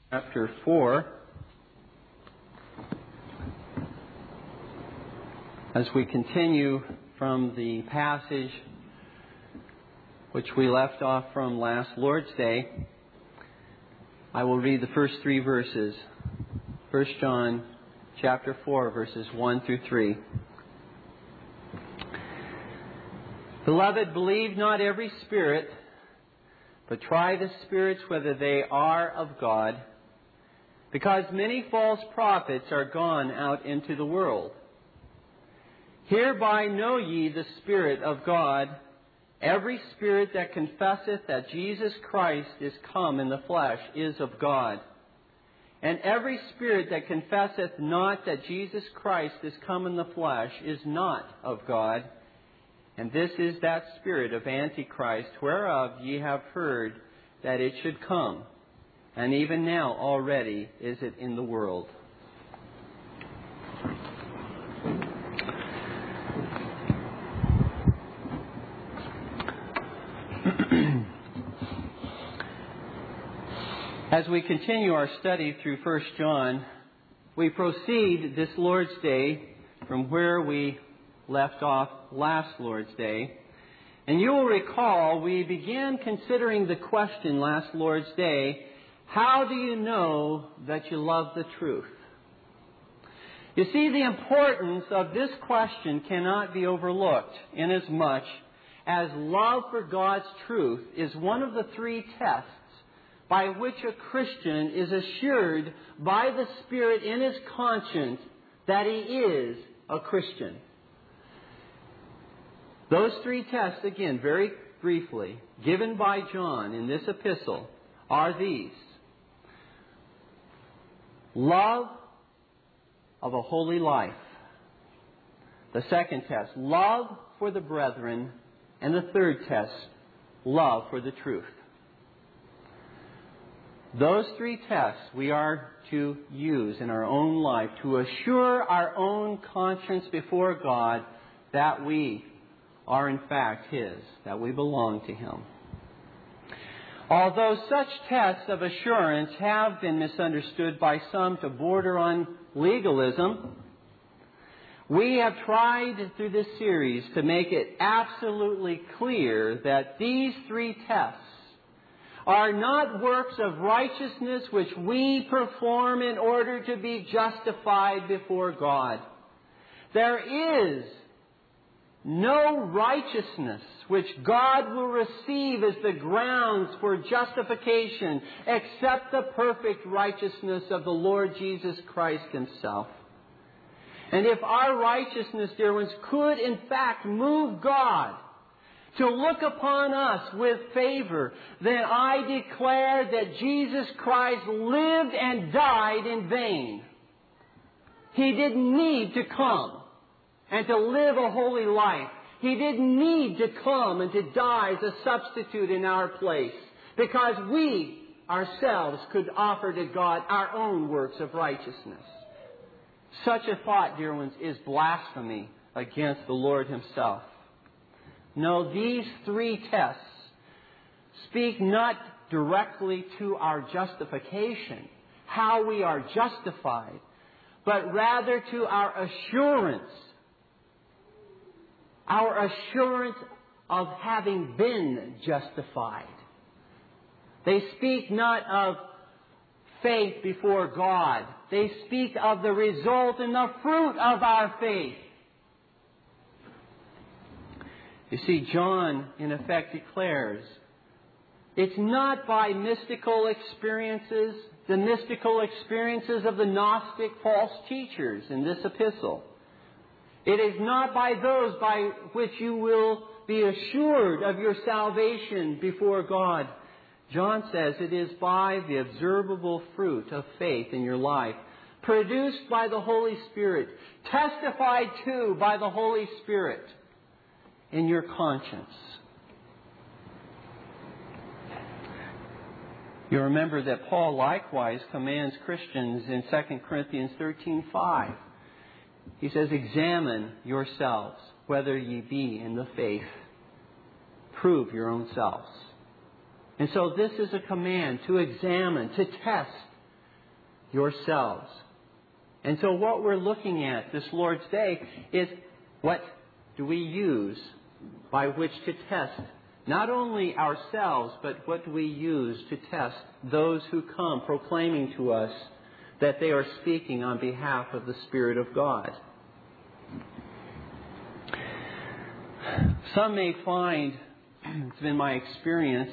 Chapter 4, as we continue from the passage which we left off from last Lord's Day, I will read the first three verses. 1 John chapter 4, verses 1 through 3. Beloved, believe not every spirit, but try the spirits whether they are of God, because many false prophets are gone out into the world. Hereby know ye the Spirit of God. Every spirit that confesseth that Jesus Christ is come in the flesh is of God. And every spirit that confesseth not that Jesus Christ is come in the flesh is not of God. And this is that spirit of Antichrist, whereof ye have heard that it should come. And even now already is it in the world. As we continue our study through 1 John, we proceed this Lord's Day from where we left off last Lord's Day. And you will recall we began considering the question last Lord's Day, how do you know that you love the truth? You see, the importance of this question cannot be overlooked, inasmuch as love for God's truth is one of the three tests by which a Christian is assured by the Spirit in his conscience that he is a Christian. Those three tests, again, very briefly, given by John in this epistle, are these. Love of a holy life. The second test, love for the brethren. And the third test, love for the truth. Those three tests we are to use in our own life to assure our own conscience before God that we are in fact His, that we belong to Him. Although such tests of assurance have been misunderstood by some to border on legalism, we have tried through this series to make it absolutely clear that these three tests are not works of righteousness which we perform in order to be justified before God. There is no righteousness which God will receive as the grounds for justification except the perfect righteousness of the Lord Jesus Christ Himself. And if our righteousness, dear ones, could in fact move God to look upon us with favor, then I declare that Jesus Christ lived and died in vain. He didn't need to come and to live a holy life. He didn't need to come and to die as a substitute in our place, because we ourselves could offer to God our own works of righteousness. Such a thought, dear ones, is blasphemy against the Lord Himself. No, these three tests speak not directly to our justification, how we are justified, but rather to our assurance of having been justified. They speak not of faith before God. They speak of the result and the fruit of our faith. You see, John, in effect, declares it's not by mystical experiences, the mystical experiences of the Gnostic false teachers in this epistle. It is not by those by which you will be assured of your salvation before God. John says it is by the observable fruit of faith in your life, produced by the Holy Spirit, testified to by the Holy Spirit in your conscience. You remember that Paul likewise commands Christians in 2 Corinthians 13:5. He says, examine yourselves whether ye be in the faith. Prove your own selves. And so this is a command to examine, to test yourselves. And so what we're looking at this Lord's Day is what do we use by which to test not only ourselves, but what do we use to test those who come proclaiming to us that they are speaking on behalf of the Spirit of God. Some may find, it's been my experience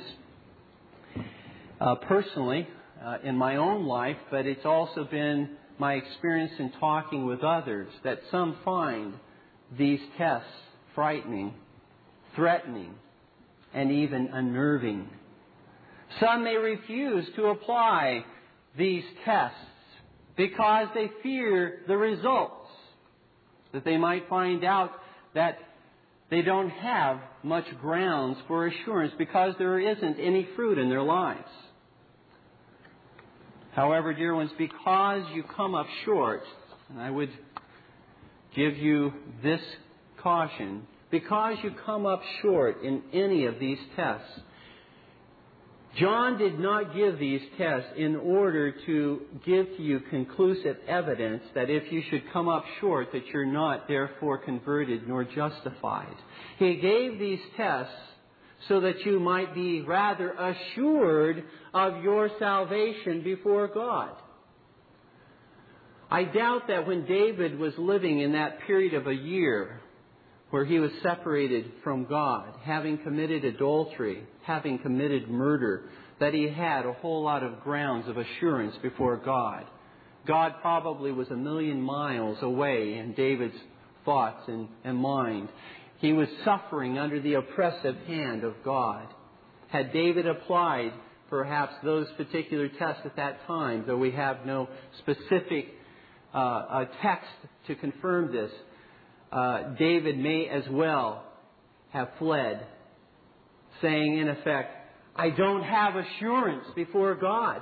personally in my own life, but it's also been my experience in talking with others, that some find these tests frightening, threatening, and even unnerving. Some may refuse to apply these tests because they fear the results, that they might find out that they don't have much grounds for assurance because there isn't any fruit in their lives. However, dear ones, because you come up short, and I would give you this caution, because you come up short in any of these tests, John did not give these tests in order to give to you conclusive evidence that if you should come up short, that you're not therefore converted nor justified. He gave these tests so that you might be rather assured of your salvation before God. I doubt that when David was living in that period of a year where he was separated from God, having committed adultery, having committed murder, that he had a whole lot of grounds of assurance before God. God probably was 1,000,000 miles away in David's thoughts and mind. He was suffering under the oppressive hand of God. Had David applied perhaps those particular tests at that time, though we have no specific text to confirm this, David may as well have fled, saying in effect, I don't have assurance before God.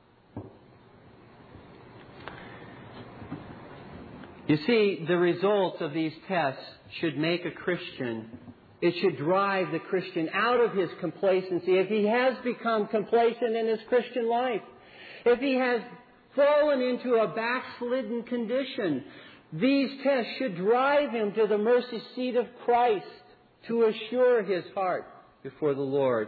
You see, the results of these tests should make a Christian, it should drive the Christian out of his complacency. If he has become complacent in his Christian life, if he has fallen into a backslidden condition, these tests should drive him to the mercy seat of Christ to assure his heart before the Lord.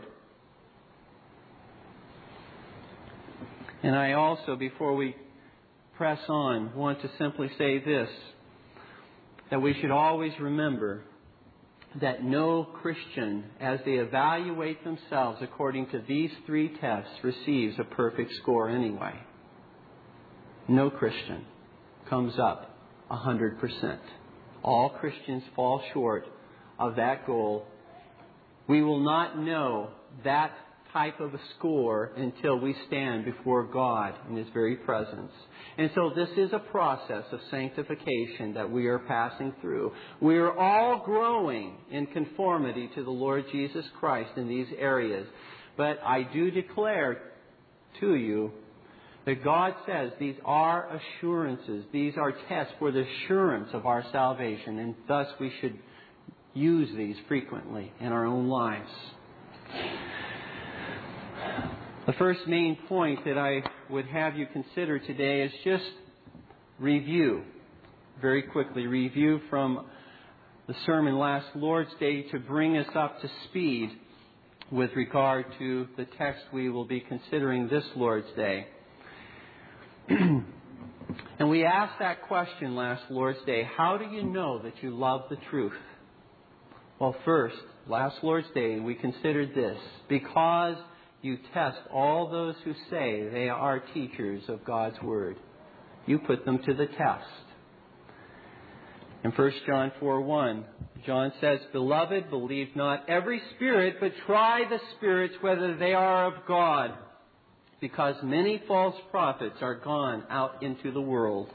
And I also, before we press on, want to simply say this, that we should always remember that no Christian, as they evaluate themselves according to these three tests, receives a perfect score anyway. No Christian comes up 100%. All Christians fall short of that goal. We will not know that type of a score until we stand before God in His very presence. And so this is a process of sanctification that we are passing through. We are all growing in conformity to the Lord Jesus Christ in these areas. But I do declare to you that God says these are assurances. These are tests for the assurance of our salvation. And thus we should use these frequently in our own lives. The first main point that I would have you consider today is just review. Very quickly, review from the sermon last Lord's Day to bring us up to speed with regard to the text we will be considering this Lord's Day. And we asked that question last Lord's Day, how do you know that you love the truth? Well, first, last Lord's Day, we considered this, because you test all those who say they are teachers of God's Word. You put them to the test. In 1 John 4:1, John says, Beloved, believe not every spirit, but try the spirits whether they are of God, because many false prophets are gone out into the world.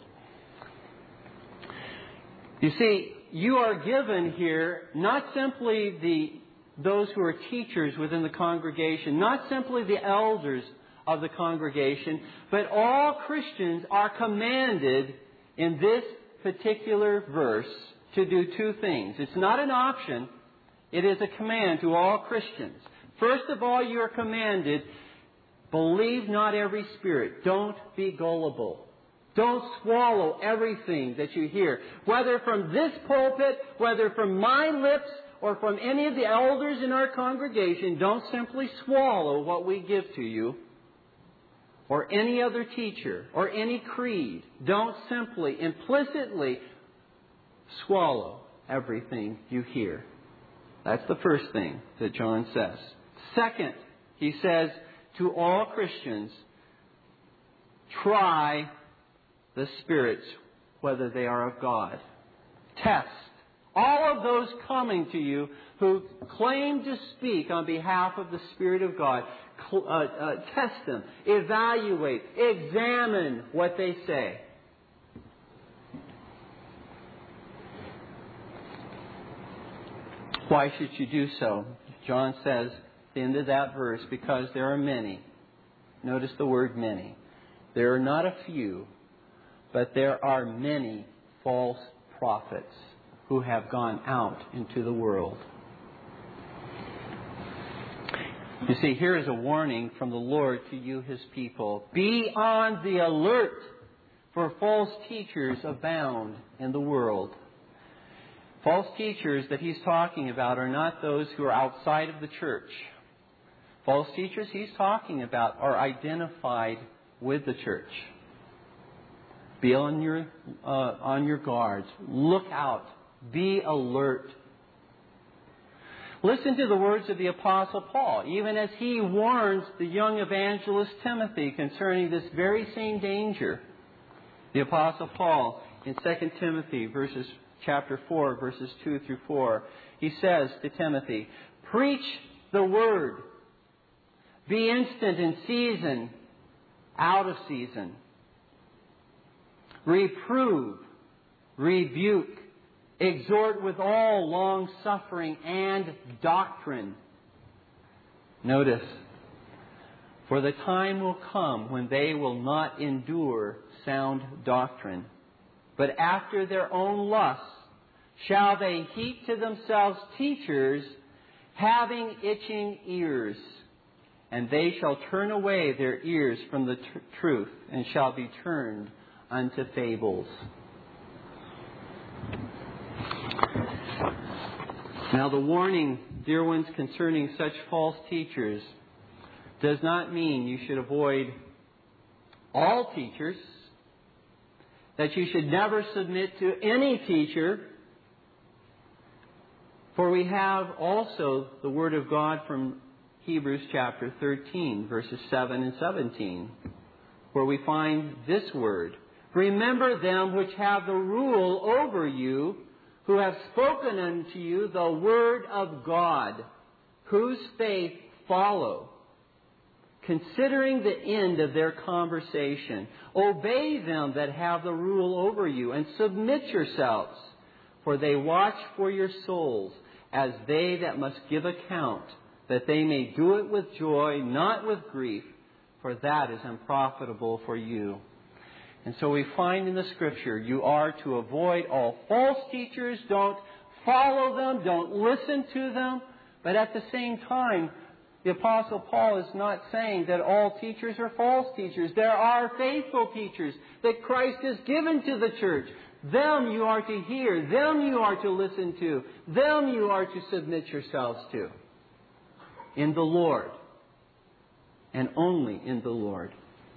You see, you are given here not simply those who are teachers within the congregation, not simply the elders of the congregation, but all Christians are commanded in this particular verse to do two things. It's not an option. It is a command to all Christians. First of all, you are commanded Believe not every spirit. Don't be gullible. Don't swallow everything that you hear. Whether from this pulpit, whether from my lips, or from any of the elders in our congregation, don't simply swallow what we give to you. Or any other teacher, or any creed. Don't simply, implicitly swallow everything you hear. That's the first thing that John says. Second, he says to all Christians, try the spirits, whether they are of God. Test. All of those coming to you who claim to speak on behalf of the Spirit of God, test them, evaluate, examine what they say. Why should you do so? John says at the end of that verse, because there are many. Notice the word many. There are not a few, but there are many false prophets who have gone out into the world. You see, here is a warning from the Lord to you, His people. Be on the alert, for false teachers abound in the world. False teachers that He's talking about are not those who are outside of the church. False teachers He's talking about are identified with the church. Be on your guards. Look out. Be alert. Listen to the words of the Apostle Paul, even as he warns the young evangelist Timothy concerning this very same danger. The Apostle Paul in 2 Timothy chapter 4, verses 2 through 4, he says to Timothy, preach the word. Be instant in season, out of season. Reprove, rebuke, exhort with all long-suffering and doctrine. Notice, for the time will come when they will not endure sound doctrine, but after their own lusts shall they heap to themselves teachers having itching ears, and they shall turn away their ears from the truth and shall be turned unto fables. Now the warning, dear ones, concerning such false teachers does not mean you should avoid all teachers, that you should never submit to any teacher. For we have also the Word of God from Hebrews chapter 13, verses 7 and 17, where we find this word. Remember them which have the rule over you, who have spoken unto you the word of God, whose faith follow, considering the end of their conversation. Obey them that have the rule over you, and submit yourselves, for they watch for your souls, as they that must give account, that they may do it with joy, not with grief, for that is unprofitable for you. And so we find in the Scripture, you are to avoid all false teachers. Don't follow them. Don't listen to them. But at the same time, the Apostle Paul is not saying that all teachers are false teachers. There are faithful teachers that Christ has given to the church. Them you are to hear. Them you are to listen to. Them you are to submit yourselves to. In the Lord. And only in the Lord.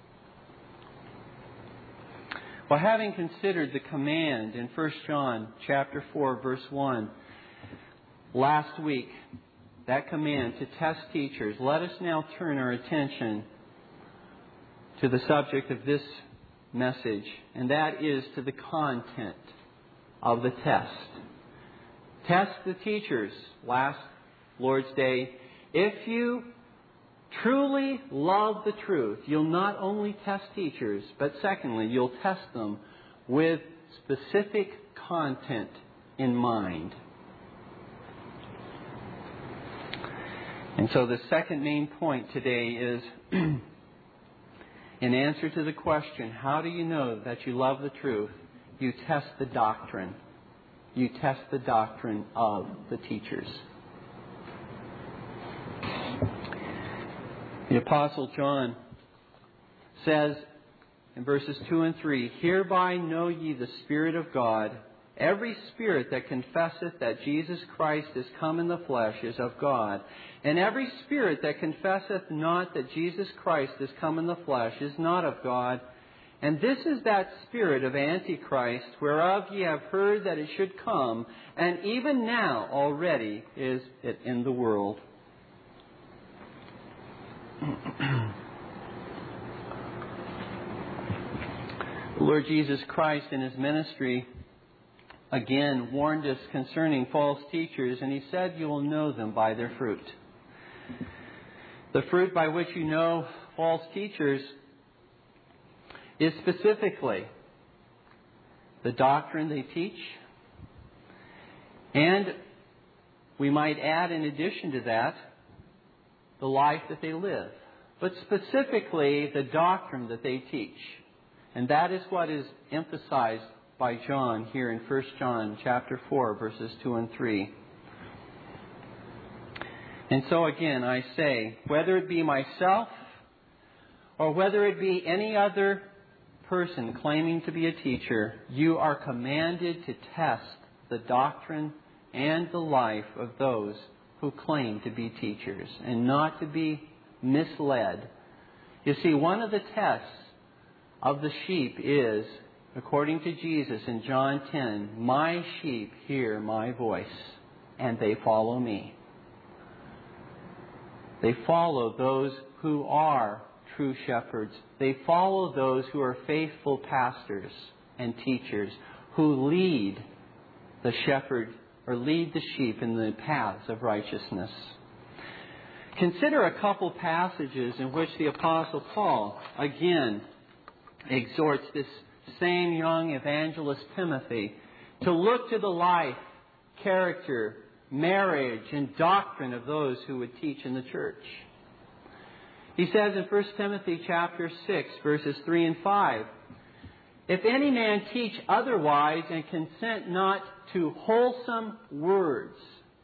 Well, having considered the command in 1 John chapter 4, verse 1, last week, that command to test teachers, let us now turn our attention to the subject of this message, and that is to the content of the test. Test the teachers last Lord's Day. If you truly love the truth, you'll not only test teachers, but secondly, you'll test them with specific content in mind. And so the second main point today is, in answer to the question, how do you know that you love the truth? You test the doctrine. You test the doctrine of the teachers. The Apostle John says in verses 2 and 3, "Hereby know ye the Spirit of God. Every spirit that confesseth that Jesus Christ is come in the flesh is of God. And every spirit that confesseth not that Jesus Christ is come in the flesh is not of God. And this is that spirit of Antichrist, whereof ye have heard that it should come, and even now already is it in the world." The Lord Jesus Christ in His ministry again warned us concerning false teachers, and He said, "You will know them by their fruit." The fruit by which you know false teachers is specifically the doctrine they teach, and we might add in addition to that, the life that they live. But specifically the doctrine that they teach. And that is what is emphasized by John here in 1 John chapter 4, verses 2 and 3. And so again, I say, whether it be myself or whether it be any other person claiming to be a teacher, you are commanded to test the doctrine and the life of those who claim to be teachers and not to be misled. You see, one of the tests of the sheep is, according to Jesus in John 10, "My sheep hear my voice, and they follow me." They follow those who are true shepherds. They follow those who are faithful pastors and teachers who lead the shepherd or lead the sheep in the paths of righteousness. Consider a couple passages in which the Apostle Paul again exhorts this same young evangelist Timothy to look to the life, character, marriage, and doctrine of those who would teach in the church. He says in 1 Timothy chapter 6, verses 3 and 5, "If any man teach otherwise and consent not to wholesome words,"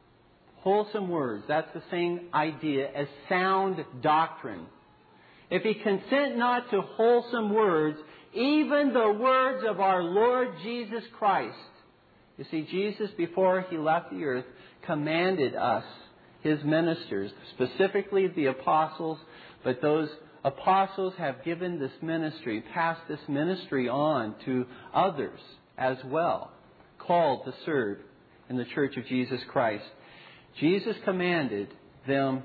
that's the same idea as sound doctrine. "If he consent not to wholesome words, even the words of our Lord Jesus Christ." You see, Jesus, before He left the earth, commanded us, His ministers, specifically the apostles, but those apostles have given this ministry, passed this ministry on to others as well, called to serve in the Church of Jesus Christ. Jesus commanded them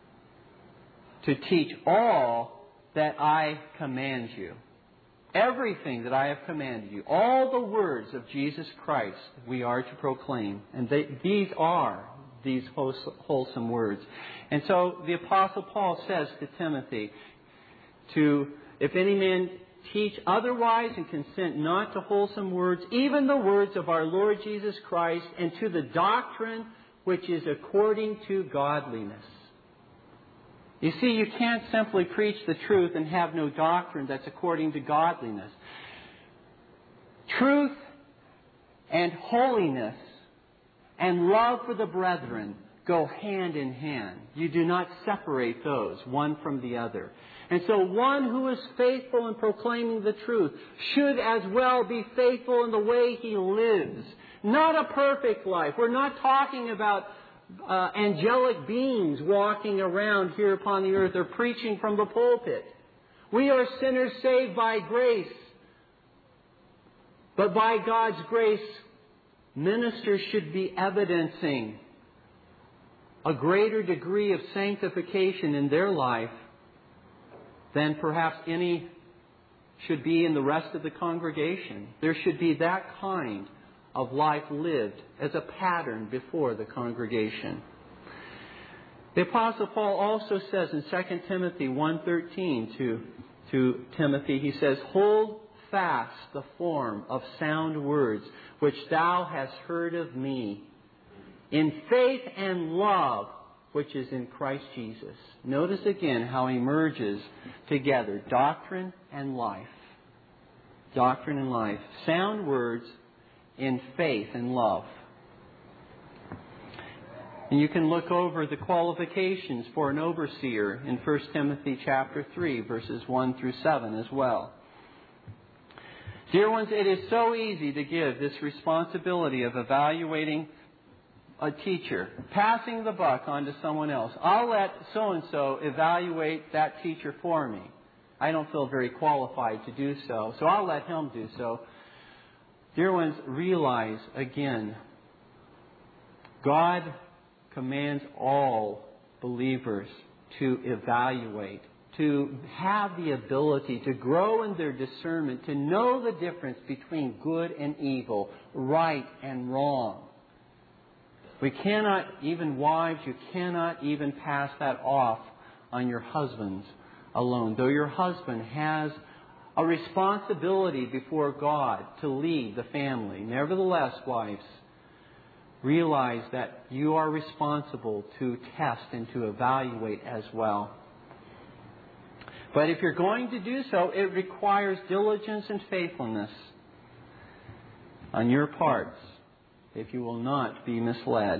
to teach all that I command you. Everything that I have commanded you. All the words of Jesus Christ we are to proclaim. And these are these wholesome words. And so the Apostle Paul says to Timothy, if any man teach otherwise and consent not to wholesome words, even the words of our Lord Jesus Christ, and to the doctrine which is according to godliness. You see, you can't simply preach the truth and have no doctrine that's according to godliness. Truth and holiness and love for the brethren go hand in hand. You do not separate those, one from the other. And so one who is faithful in proclaiming the truth should as well be faithful in the way he lives. Not a perfect life. We're not talking about angelic beings walking around here upon the earth or preaching from the pulpit. We are sinners saved by grace. But by God's grace, ministers should be evidencing a greater degree of sanctification in their life than perhaps any should be in the rest of the congregation. There should be that kind of life lived as a pattern before the congregation. The Apostle Paul also says in 2 Timothy 1:13 to Timothy, he says, "Hold fast the form of sound words which thou hast heard of me, in faith and love which is in Christ Jesus." Notice again how he merges together doctrine and life. Doctrine and life. Sound words in faith and love. And you can look over the qualifications for an overseer in 1 Timothy chapter 3, verses 1 through 7 as well. Dear ones, it is so easy to give this responsibility of evaluating a teacher, passing the buck on to someone else. I'll let so-and-so evaluate that teacher for me. I don't feel very qualified to do so, so I'll let him do so. Dear ones, realize again, God commands all believers to evaluate, to have the ability to grow in their discernment, to know the difference between good and evil, right and wrong. We cannot, even wives, you cannot even pass that off on your husbands alone. Though your husband has a responsibility before God to lead the family, nevertheless, wives, realize that you are responsible to test and to evaluate as well. But if you're going to do so, it requires diligence and faithfulness on your parts, if you will not be misled.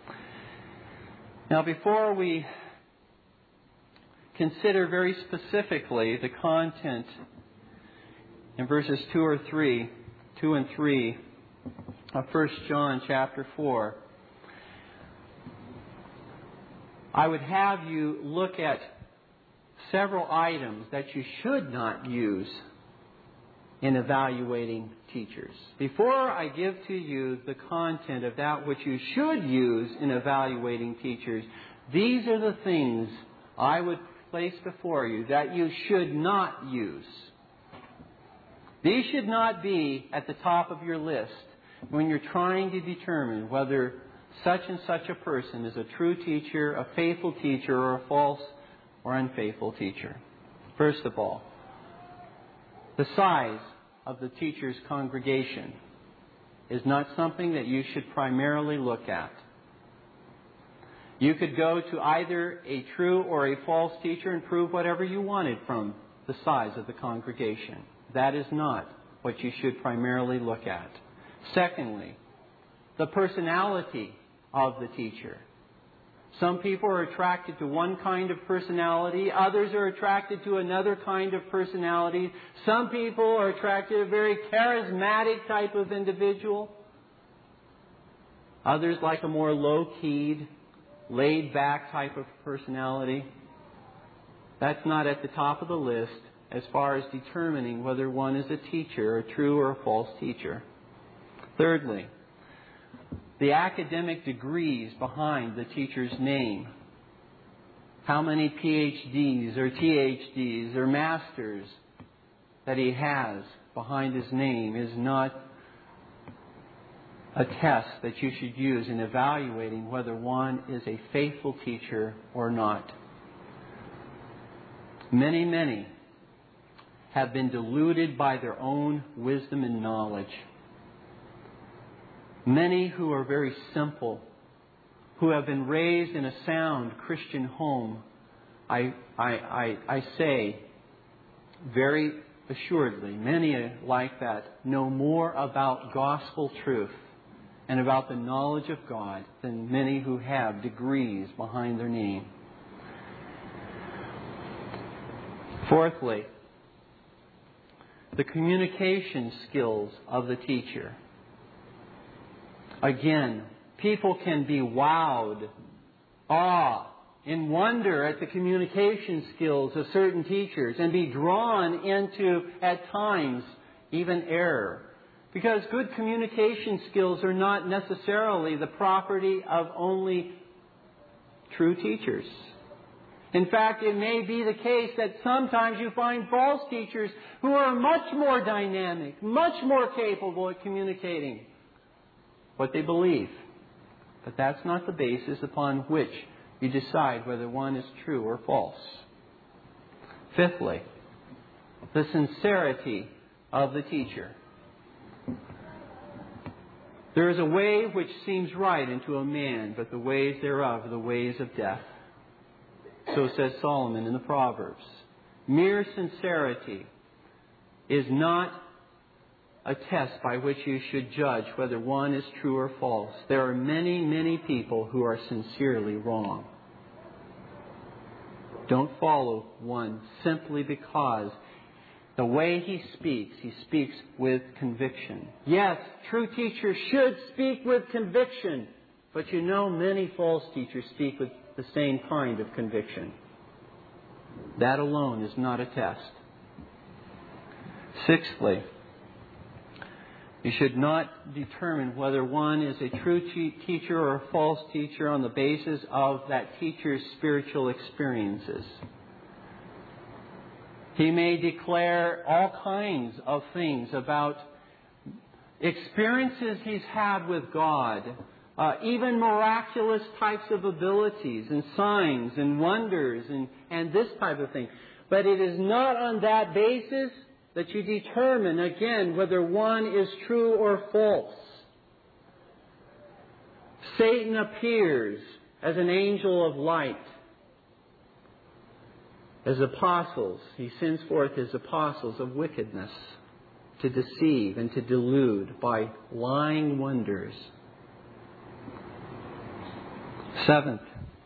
Now, before we consider very specifically the content in verses 2 and 3 of 1 John chapter 4, I would have you look at several items that you should not use in evaluating teachers. Before I give to you the content of that which you should use in evaluating teachers, these are the things I would place before you that you should not use. These should not be at the top of your list when you're trying to determine whether such and such a person is a true teacher, a faithful teacher, or a false or unfaithful teacher. First of all, the size of the teacher's congregation is not something that you should primarily look at. You could go to either a true or a false teacher and prove whatever you wanted from the size of the congregation. That is not what you should primarily look at. Secondly, the personality of the teacher. Some people are attracted to one kind of personality. Others are attracted to another kind of personality. Some people are attracted to a very charismatic type of individual. Others like a more low-keyed, laid-back type of personality. That's not at the top of the list as far as determining whether one is a teacher, a true or a false teacher. Thirdly, the academic degrees behind the teacher's name. How many PhDs or THDs or masters that he has behind his name is not a test that you should use in evaluating whether one is a faithful teacher or not. Many have been deluded by their own wisdom and knowledge. Many who are very simple, who have been raised in a sound Christian home, I say very assuredly, many like that know more about gospel truth and about the knowledge of God than many who have degrees behind their name. Fourthly, the communication skills of the teacher. Again, people can be wowed, awe, and wonder at the communication skills of certain teachers and be drawn into, at times, even error. Because good communication skills are not necessarily the property of only true teachers. In fact, it may be the case that sometimes you find false teachers who are much more dynamic, much more capable at communicating what they believe. But that's not the basis upon which you decide whether one is true or false. Fifthly, the sincerity of the teacher. There is a way which seems right unto a man, but the ways thereof are the ways of death. So says Solomon in the Proverbs. Mere sincerity is not a test by which you should judge whether one is true or false. There are many, many people who are sincerely wrong. Don't follow one simply because the way he speaks with conviction. Yes, true teachers should speak with conviction, but you know many false teachers speak with the same kind of conviction. That alone is not a test. Sixthly, you should not determine whether one is a true teacher or a false teacher on the basis of that teacher's spiritual experiences. He may declare all kinds of things about experiences he's had with God, even miraculous types of abilities and signs and wonders and this type of thing. But it is not on that basis that you determine, again, whether one is true or false. Satan appears as an angel of light. As apostles, he sends forth his apostles of wickedness to deceive and to delude by lying wonders. Seventh,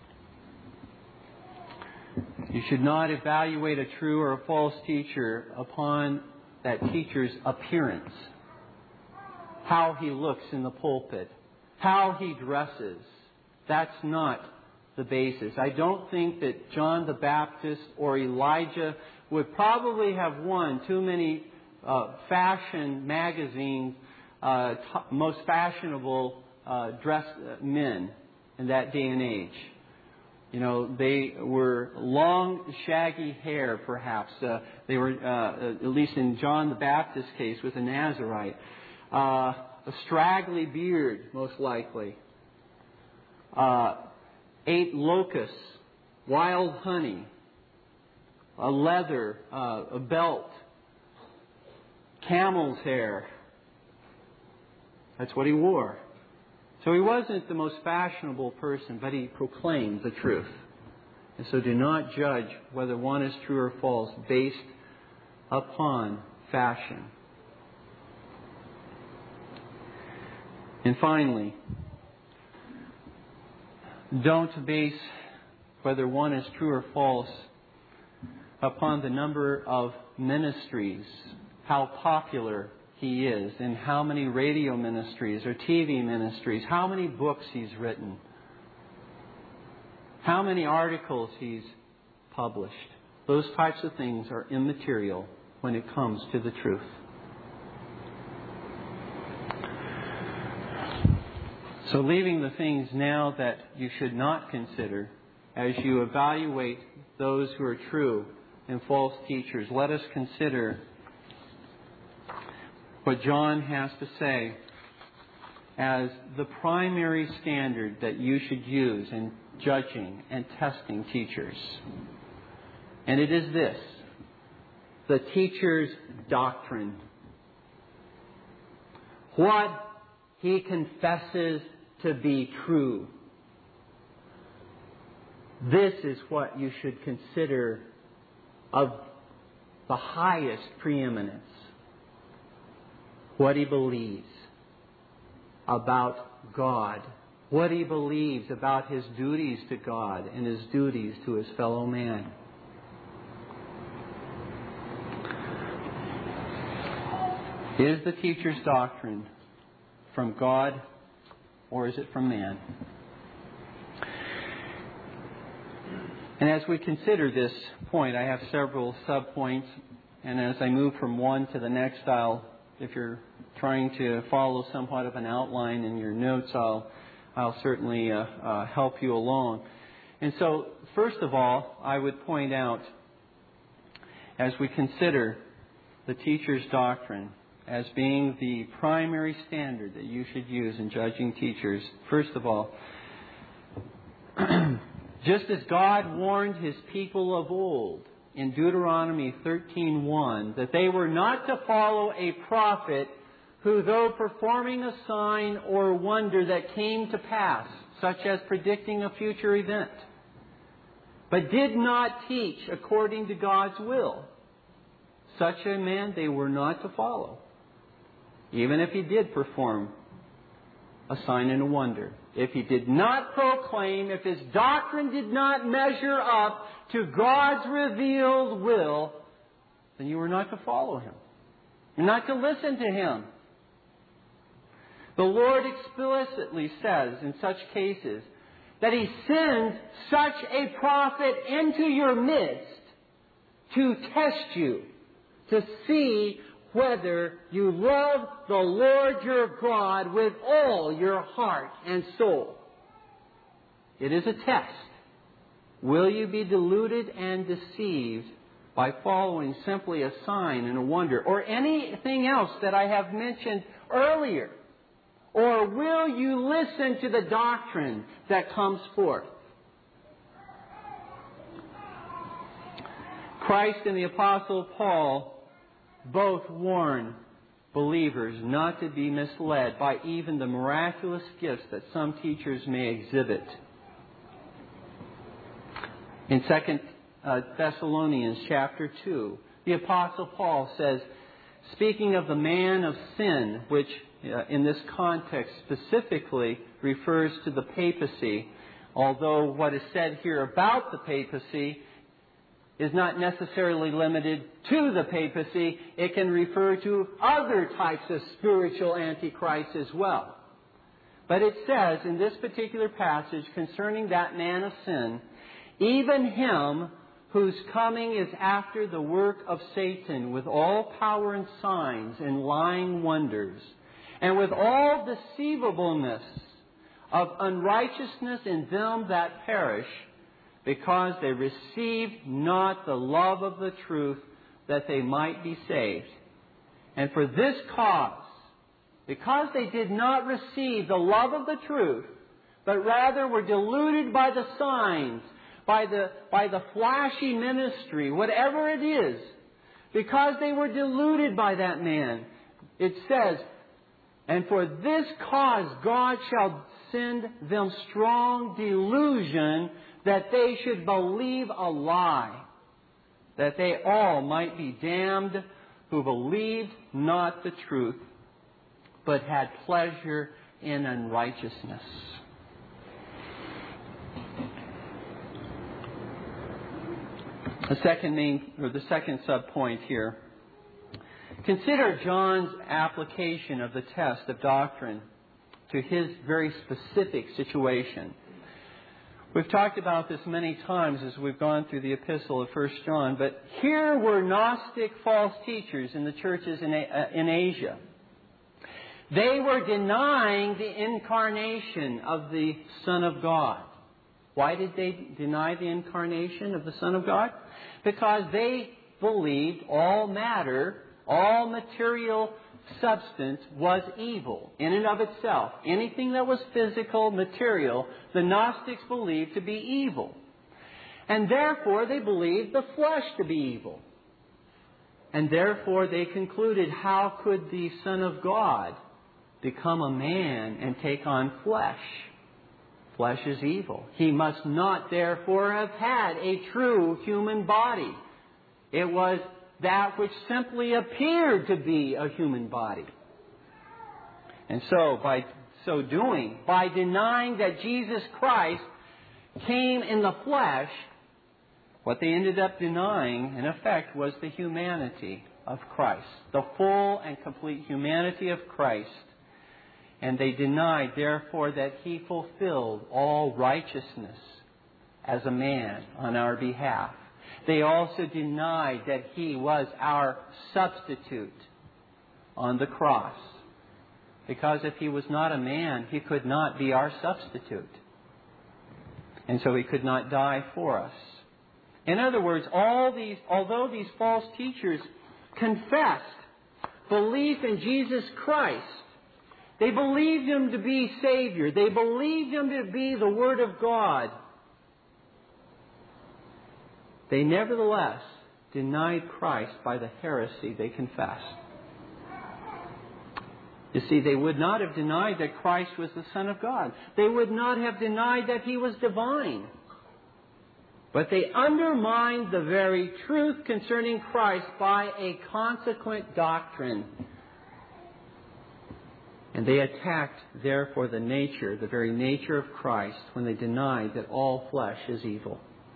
you should not evaluate a true or a false teacher upon that teacher's appearance. How he looks in the pulpit. How he dresses. That's not the basis. I don't think that John the Baptist or Elijah would probably have won too many fashion magazines, most fashionable dressed men in that day and age. You know, they were long, shaggy hair, perhaps. They were, at least in John the Baptist's case, with a Nazarite. A straggly beard, most likely. Ate locusts, wild honey, a leather, a belt, camel's hair. That's what he wore. So he wasn't the most fashionable person, but he proclaimed the truth. And so do not judge whether one is true or false based upon fashion. And finally, don't base whether one is true or false upon the number of ministries, how popular he is, and how many radio ministries or TV ministries, how many books he's written, how many articles he's published. Those types of things are immaterial when it comes to the truth. So leaving the things now that you should not consider as you evaluate those who are true and false teachers, let us consider what John has to say as the primary standard that you should use in judging and testing teachers. And it is this: the teacher's doctrine. What he confesses to be true. This is what you should consider of the highest preeminence. What he believes about God. What he believes about his duties to God and his duties to his fellow man. Is the teacher's doctrine from God or is it from man? And as we consider this point, I have several sub-points. And as I move from one to the next, if you're trying to follow somewhat of an outline in your notes, I'll certainly help you along. And so, first of all, I would point out, as we consider the teacher's doctrine as being the primary standard that you should use in judging teachers, first of all, just as God warned His people of old in Deuteronomy 13:1 that they were not to follow a prophet who, though performing a sign or wonder that came to pass, such as predicting a future event, but did not teach according to God's will, such a man they were not to follow. even if he did perform a sign and a wonder. If he did not proclaim, if his doctrine did not measure up to God's revealed will, then you were not to follow him. You're not to listen to him. The Lord explicitly says in such cases that he sends such a prophet into your midst to test you, to see whether you love the Lord your God with all your heart and soul. It is a test. Will you be deluded and deceived by following simply a sign and a wonder or anything else that I have mentioned earlier? Or will you listen to the doctrine that comes forth? Christ and the Apostle Paul both warn believers not to be misled by even the miraculous gifts that some teachers may exhibit. In 2 Thessalonians chapter 2, the Apostle Paul says, speaking of the man of sin, which in this context specifically refers to the papacy, although what is said here about the papacy is not necessarily limited to the papacy. It can refer to other types of spiritual antichrists as well. But it says in this particular passage concerning that man of sin, even him whose coming is after the work of Satan with all power and signs and lying wonders, and with all deceivableness of unrighteousness in them that perish, because they received not the love of the truth, that they might be saved. And for this cause, because they did not receive the love of the truth, but rather were deluded by the signs, by the flashy ministry, whatever it is, because they were deluded by that man, it says, and for this cause God shall send them strong delusion, that they should believe a lie, that they all might be damned who believed not the truth, but had pleasure in unrighteousness. The second sub-point here. Consider John's application of the test of doctrine to his very specific situation. We've talked about this many times as we've gone through the epistle of 1 John, but here were Gnostic false teachers in the churches in Asia. They were denying the incarnation of the Son of God. Why did they deny the incarnation of the Son of God? Because they believed all matter, all material substance was evil in and of itself. Anything that was physical, material, the Gnostics believed to be evil. And therefore they believed the flesh to be evil. And therefore they concluded, how could the Son of God become a man and take on flesh? Flesh is evil. He must not therefore have had a true human body. It was that which simply appeared to be a human body. And so, by so doing, by denying that Jesus Christ came in the flesh, what they ended up denying, in effect, was the humanity of Christ, the full and complete humanity of Christ. And they denied, therefore, that He fulfilled all righteousness as a man on our behalf. They also denied that He was our substitute on the cross. Because if He was not a man, He could not be our substitute. And so He could not die for us. In other words, although these false teachers confessed belief in Jesus Christ, they believed Him to be Savior, they believed Him to be the Word of God, they nevertheless denied Christ by the heresy they confessed. You see, they would not have denied that Christ was the Son of God. They would not have denied that He was divine. But they undermined the very truth concerning Christ by a consequent doctrine. And they attacked, therefore, the very nature of Christ when they denied that all flesh is evil.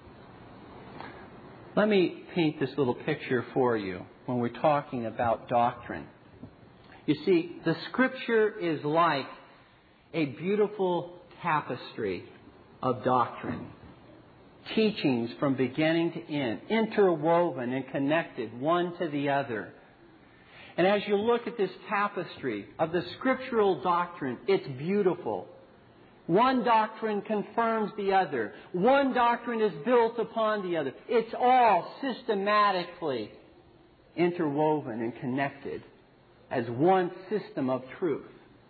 Let me paint this little picture for you when we're talking about doctrine. You see, the Scripture is like a beautiful tapestry of doctrine. Teachings from beginning to end, interwoven and connected one to the other. And as you look at this tapestry of the scriptural doctrine, it's beautiful. One doctrine confirms the other. One doctrine is built upon the other. It's all systematically interwoven and connected as one system of truth.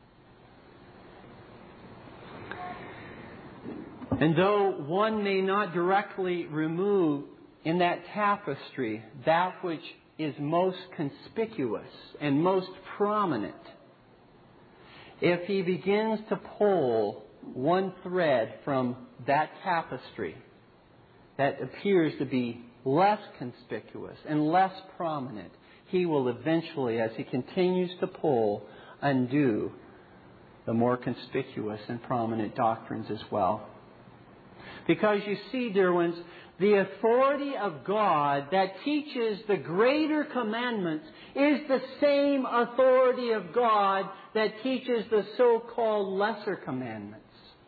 And though one may not directly remove in that tapestry that which is most conspicuous and most prominent, if he begins to pull one thread from that tapestry that appears to be less conspicuous and less prominent, he will eventually, as he continues to pull, undo the more conspicuous and prominent doctrines as well. Because you see, dear ones, the authority of God that teaches the greater commandments is the same authority of God that teaches the so-called lesser commandments.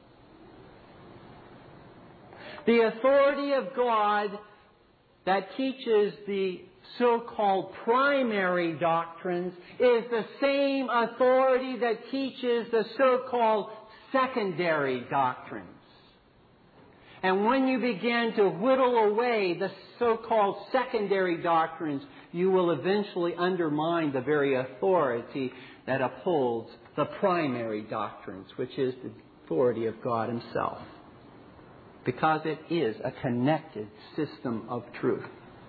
The authority of God that teaches the so-called primary doctrines is the same authority that teaches the so-called secondary doctrines. And when you begin to whittle away the so-called secondary doctrines, you will eventually undermine the very authority that upholds the primary doctrines, which is the authority of God Himself. Because it is a connected system of truth.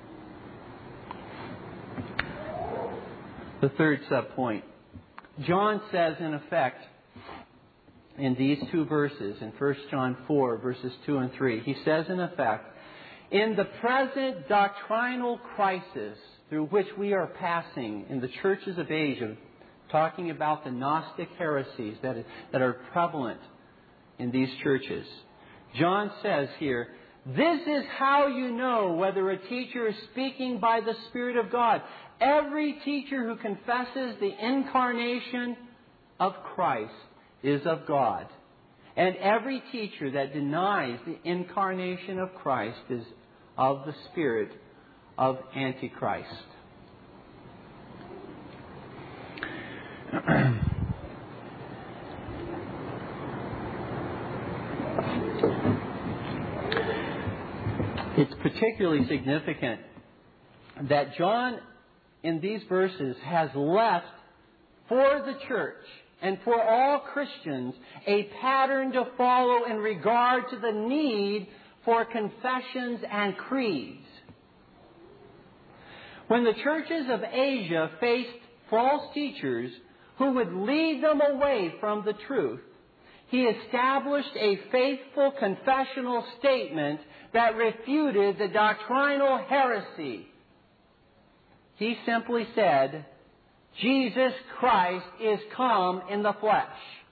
The third subpoint. John says, in effect, in these two verses, in 1 John 4, verses 2 and 3, he says, in effect, in the present doctrinal crisis through which we are passing in the churches of Asia, talking about the Gnostic heresies that are prevalent in these churches, John says here, this is how you know whether a teacher is speaking by the Spirit of God. Every teacher who confesses the incarnation of Christ is of God. And every teacher that denies the incarnation of Christ is of the spirit of Antichrist. It's particularly significant that John, in these verses, has left for the church and for all Christians a pattern to follow in regard to the need for confessions and creeds. When the churches of Asia faced false teachers who would lead them away from the truth, he established a faithful confessional statement that refuted the doctrinal heresy. He simply said, Jesus Christ is come in the flesh.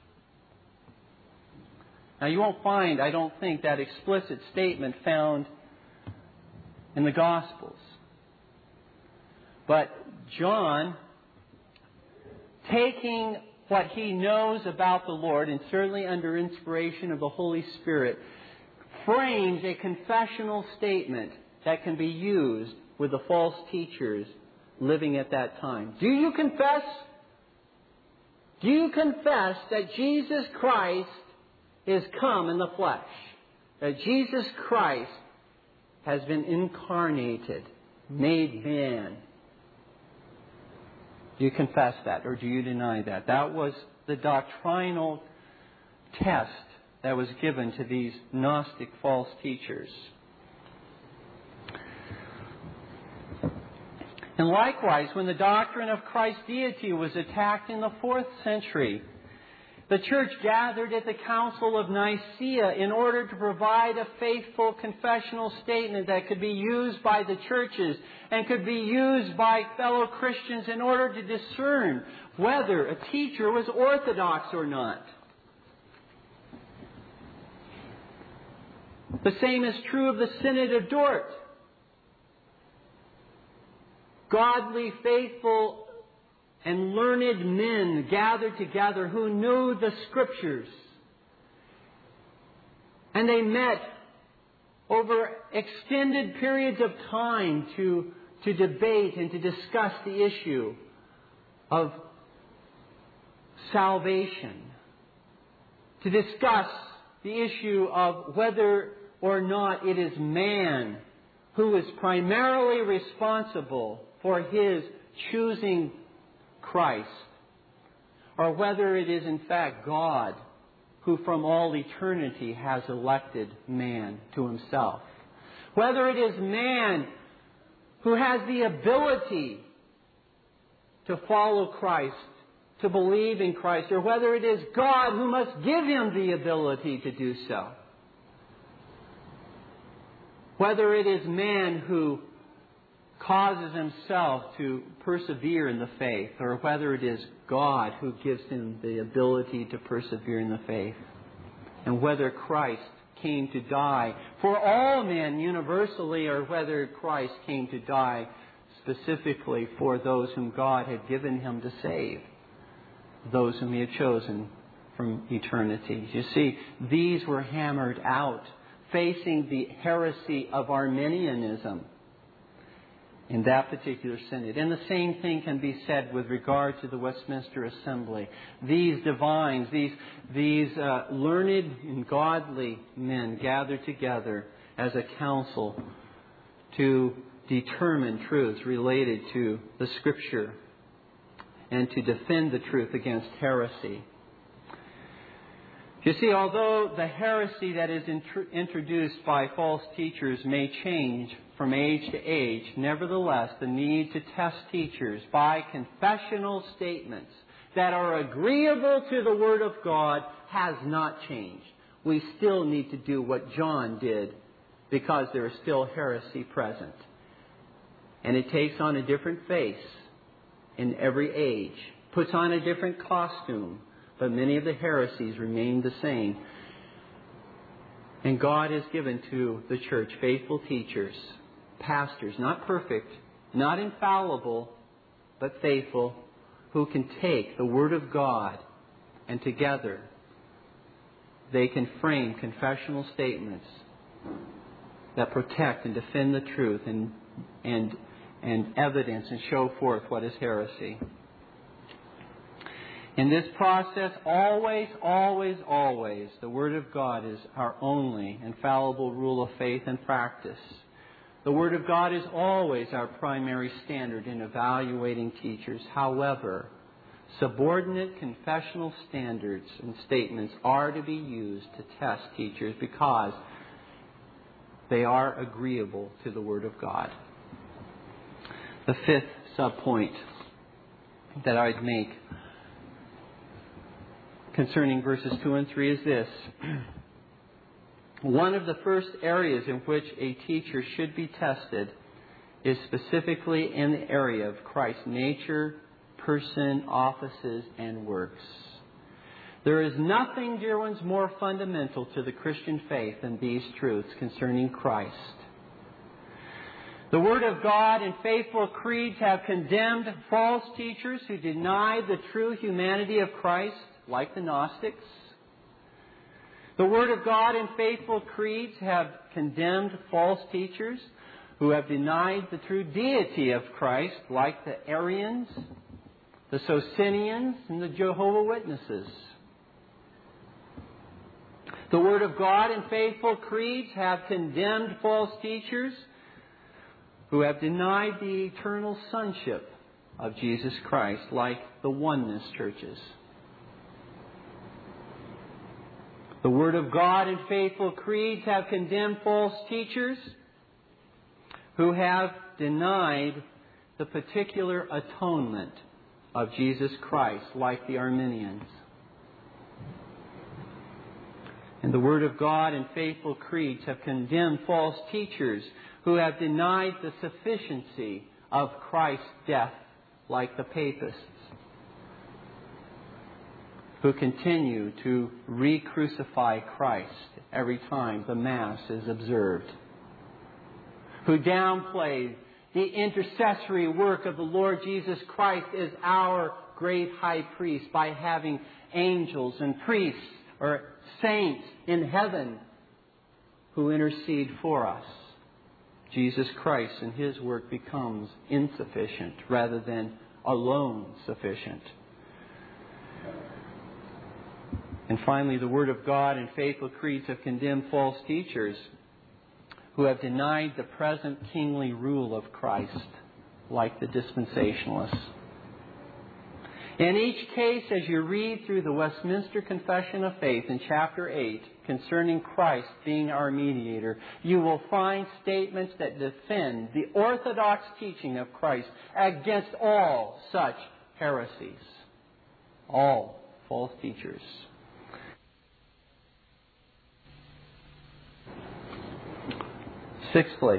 Now you won't find, I don't think, that explicit statement found in the Gospels. But John, taking what he knows about the Lord, and certainly under inspiration of the Holy Spirit, frames a confessional statement that can be used with the false teachers living at that time. Do you confess? Do you confess that Jesus Christ is come in the flesh? That Jesus Christ has been incarnated, made man? Do you confess that, or do you deny that? That was the doctrinal test that was given to these Gnostic false teachers. And likewise, when the doctrine of Christ's deity was attacked in the 4th century, The church gathered at the Council of Nicaea in order to provide a faithful confessional statement that could be used by the churches and could be used by fellow Christians in order to discern whether a teacher was orthodox or not. The same is true of the Synod of Dort. Godly, faithful, and learned men gathered together who knew the Scriptures. And they met over extended periods of time to debate and to discuss the issue of salvation. To discuss the issue of whether or not it is man who is primarily responsible for his choosing Christ, or whether it is in fact God who from all eternity has elected man to himself. Whether it is man who has the ability to follow Christ, to believe in Christ, or whether it is God who must give him the ability to do so. Whether it is man who causes himself to persevere in the faith, or whether it is God who gives him the ability to persevere in the faith. And whether Christ came to die for all men universally, or whether Christ came to die specifically for those whom God had given him to save, those whom he had chosen from eternity. You see, these were hammered out, facing the heresy of Arminianism in that particular synod. And the same thing can be said with regard to the Westminster Assembly. These divines, these learned and godly men gathered together as a council to determine truths related to the Scripture and to defend the truth against heresy. You see, although the heresy that is introduced by false teachers may change from age to age, nevertheless, the need to test teachers by confessional statements that are agreeable to the Word of God has not changed. We still need to do what John did because there is still heresy present. And it takes on a different face in every age, puts on a different costume, but many of the heresies remain the same. And God has given to the church faithful teachers, pastors, not perfect, not infallible, but faithful, who can take the Word of God and together they can frame confessional statements that protect and defend the truth and evidence and show forth what is heresy. In this process, always, the Word of God is our only infallible rule of faith and practice. The Word of God is always our primary standard in evaluating teachers. However, subordinate confessional standards and statements are to be used to test teachers because they are agreeable to the Word of God. The fifth subpoint that I'd make concerning verses 2 and 3 is this. One of the first areas in which a teacher should be tested is specifically in the area of Christ's nature, person, offices, and works. There is nothing, dear ones, more fundamental to the Christian faith than these truths concerning Christ. The Word of God and faithful creeds have condemned false teachers who deny the true humanity of Christ, like the Gnostics. The Word of God and faithful creeds have condemned false teachers who have denied the true deity of Christ, like the Arians, the Socinians, and the Jehovah's Witnesses. The Word of God and faithful creeds have condemned false teachers who have denied the eternal sonship of Jesus Christ, like the oneness churches. The Word of God and faithful creeds have condemned false teachers who have denied the particular atonement of Jesus Christ, like the Arminians. And the Word of God and faithful creeds have condemned false teachers who have denied the sufficiency of Christ's death, like the papists, who continue to re-crucify Christ every time the Mass is observed, who downplay the intercessory work of the Lord Jesus Christ as our great high priest by having angels and priests or saints in heaven who intercede for us. Jesus Christ and His work becomes insufficient rather than alone sufficient. And finally, the Word of God and faithful creeds have condemned false teachers who have denied the present kingly rule of Christ, like the dispensationalists. In each case, as you read through the Westminster Confession of Faith in chapter 8, concerning Christ being our mediator, you will find statements that defend the orthodox teaching of Christ against all such heresies. All false teachers. Sixthly,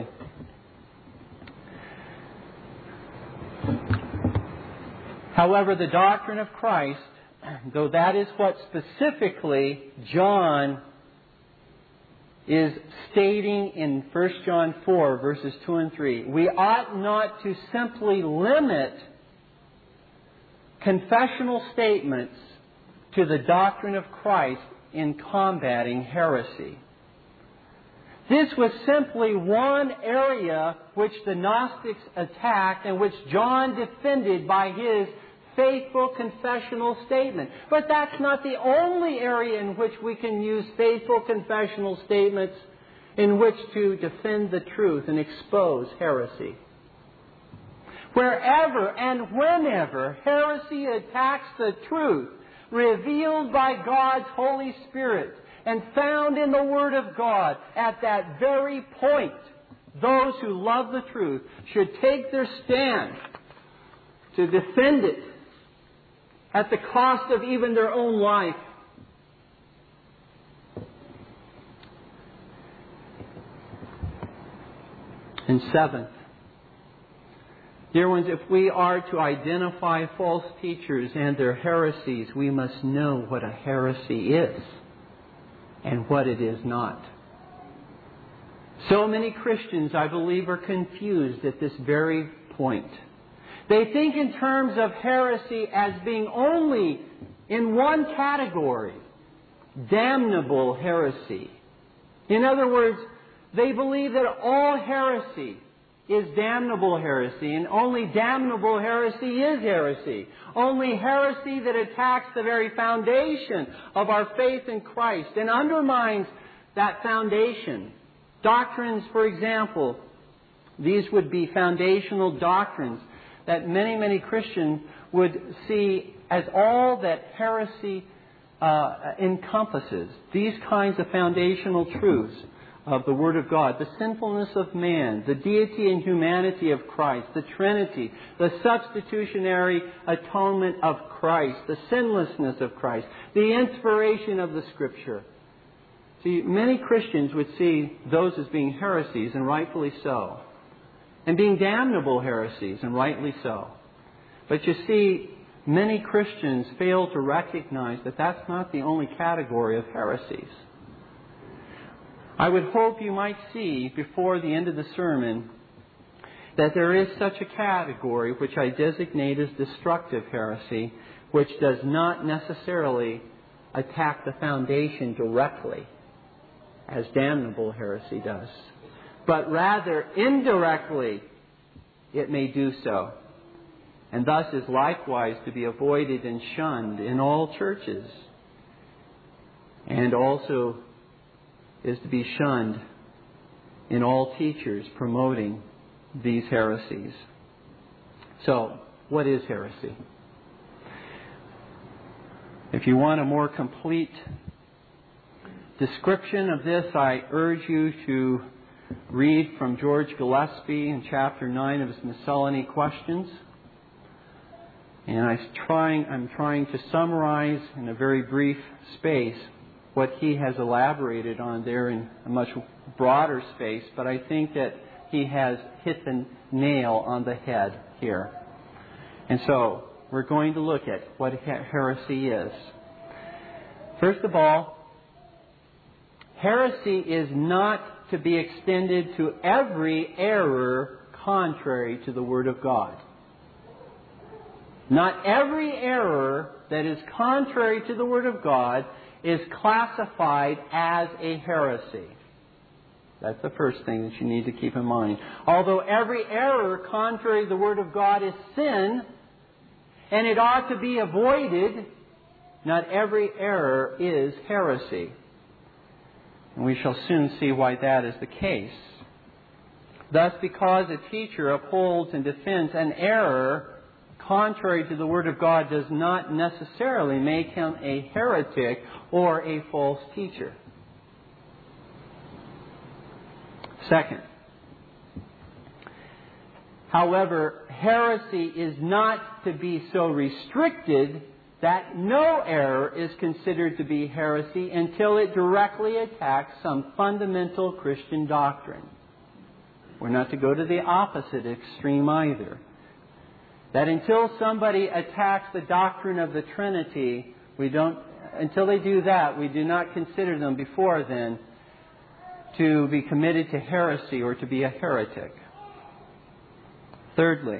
however, the doctrine of Christ, though that is what specifically John is stating in 1 John 4, verses 2 and 3, we ought not to simply limit confessional statements to the doctrine of Christ in combating heresy. This was simply one area which the Gnostics attacked and which John defended by his faithful confessional statement. But that's not the only area in which we can use faithful confessional statements in which to defend the truth and expose heresy. Wherever and whenever heresy attacks the truth revealed by God's Holy Spirit and found in the Word of God, at that very point, those who love the truth should take their stand to defend it at the cost of even their own life. And seventh, dear ones, if we are to identify false teachers and their heresies, we must know what a heresy is and what it is not. So many Christians, I believe, are confused at this very point. They think in terms of heresy as being only in one category, damnable heresy. In other words, they believe that all heresy is damnable heresy, and only damnable heresy is heresy. Only heresy that attacks the very foundation of our faith in Christ and undermines that foundation. Doctrines, for example, these would be foundational doctrines that many Christians would see as all that heresy encompasses. These kinds of foundational truths of the Word of God, the sinfulness of man, the deity and humanity of Christ, the Trinity, the substitutionary atonement of Christ, the sinlessness of Christ, the inspiration of the Scripture. See, many Christians would see those as being heresies, and rightfully so, and being damnable heresies, and rightly so. But you see, many Christians fail to recognize that that's not the only category of heresies. I would hope you might see before the end of the sermon that there is such a category which I designate as destructive heresy, which does not necessarily attack the foundation directly, as damnable heresy does, but rather indirectly it may do so, and thus is likewise to be avoided and shunned in all churches, and also is to be shunned in all teachers promoting these heresies. So, what is heresy? If you want a more complete description of this, I urge you to read from George Gillespie in chapter 9 of his Miscellany Questions. And I'm trying to summarize in a very brief space what he has elaborated on there in a much broader space, but I think that he has hit the nail on the head here. And so, we're going to look at what heresy is. First of all, heresy is not to be extended to every error contrary to the Word of God. Not every error that is contrary to the Word of God is classified as a heresy. That's the first thing that you need to keep in mind. Although every error contrary to the Word of God is sin, and it ought to be avoided, not every error is heresy. And we shall soon see why that is the case. Thus, because a teacher upholds and defends an error contrary to the Word of God does not necessarily make him a heretic or a false teacher. Second, however, heresy is not to be so restricted that no error is considered to be heresy until it directly attacks some fundamental Christian doctrine. We're not to go to the opposite extreme either. That until somebody attacks the doctrine of the Trinity, until they do that, we do not consider them before then to be committed to heresy or to be a heretic. Thirdly,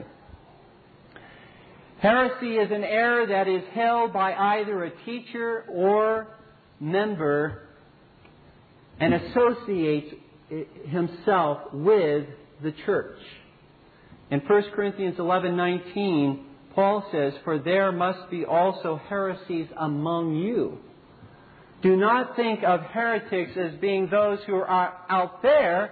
heresy is an error that is held by either a teacher or member and associates himself with the church. In 1 Corinthians 11:19, Paul says, "For there must be also heresies among you." Do not think of heretics as being those who are out there.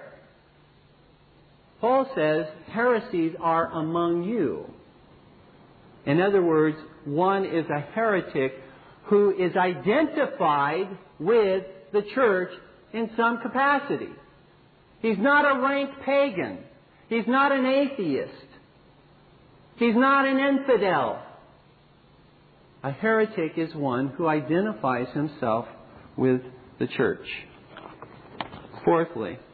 Paul says heresies are among you. In other words, one is a heretic who is identified with the church in some capacity. He's not a rank pagan. He's not an atheist. He's not an infidel. A heretic is one who identifies himself with the church. Fourthly,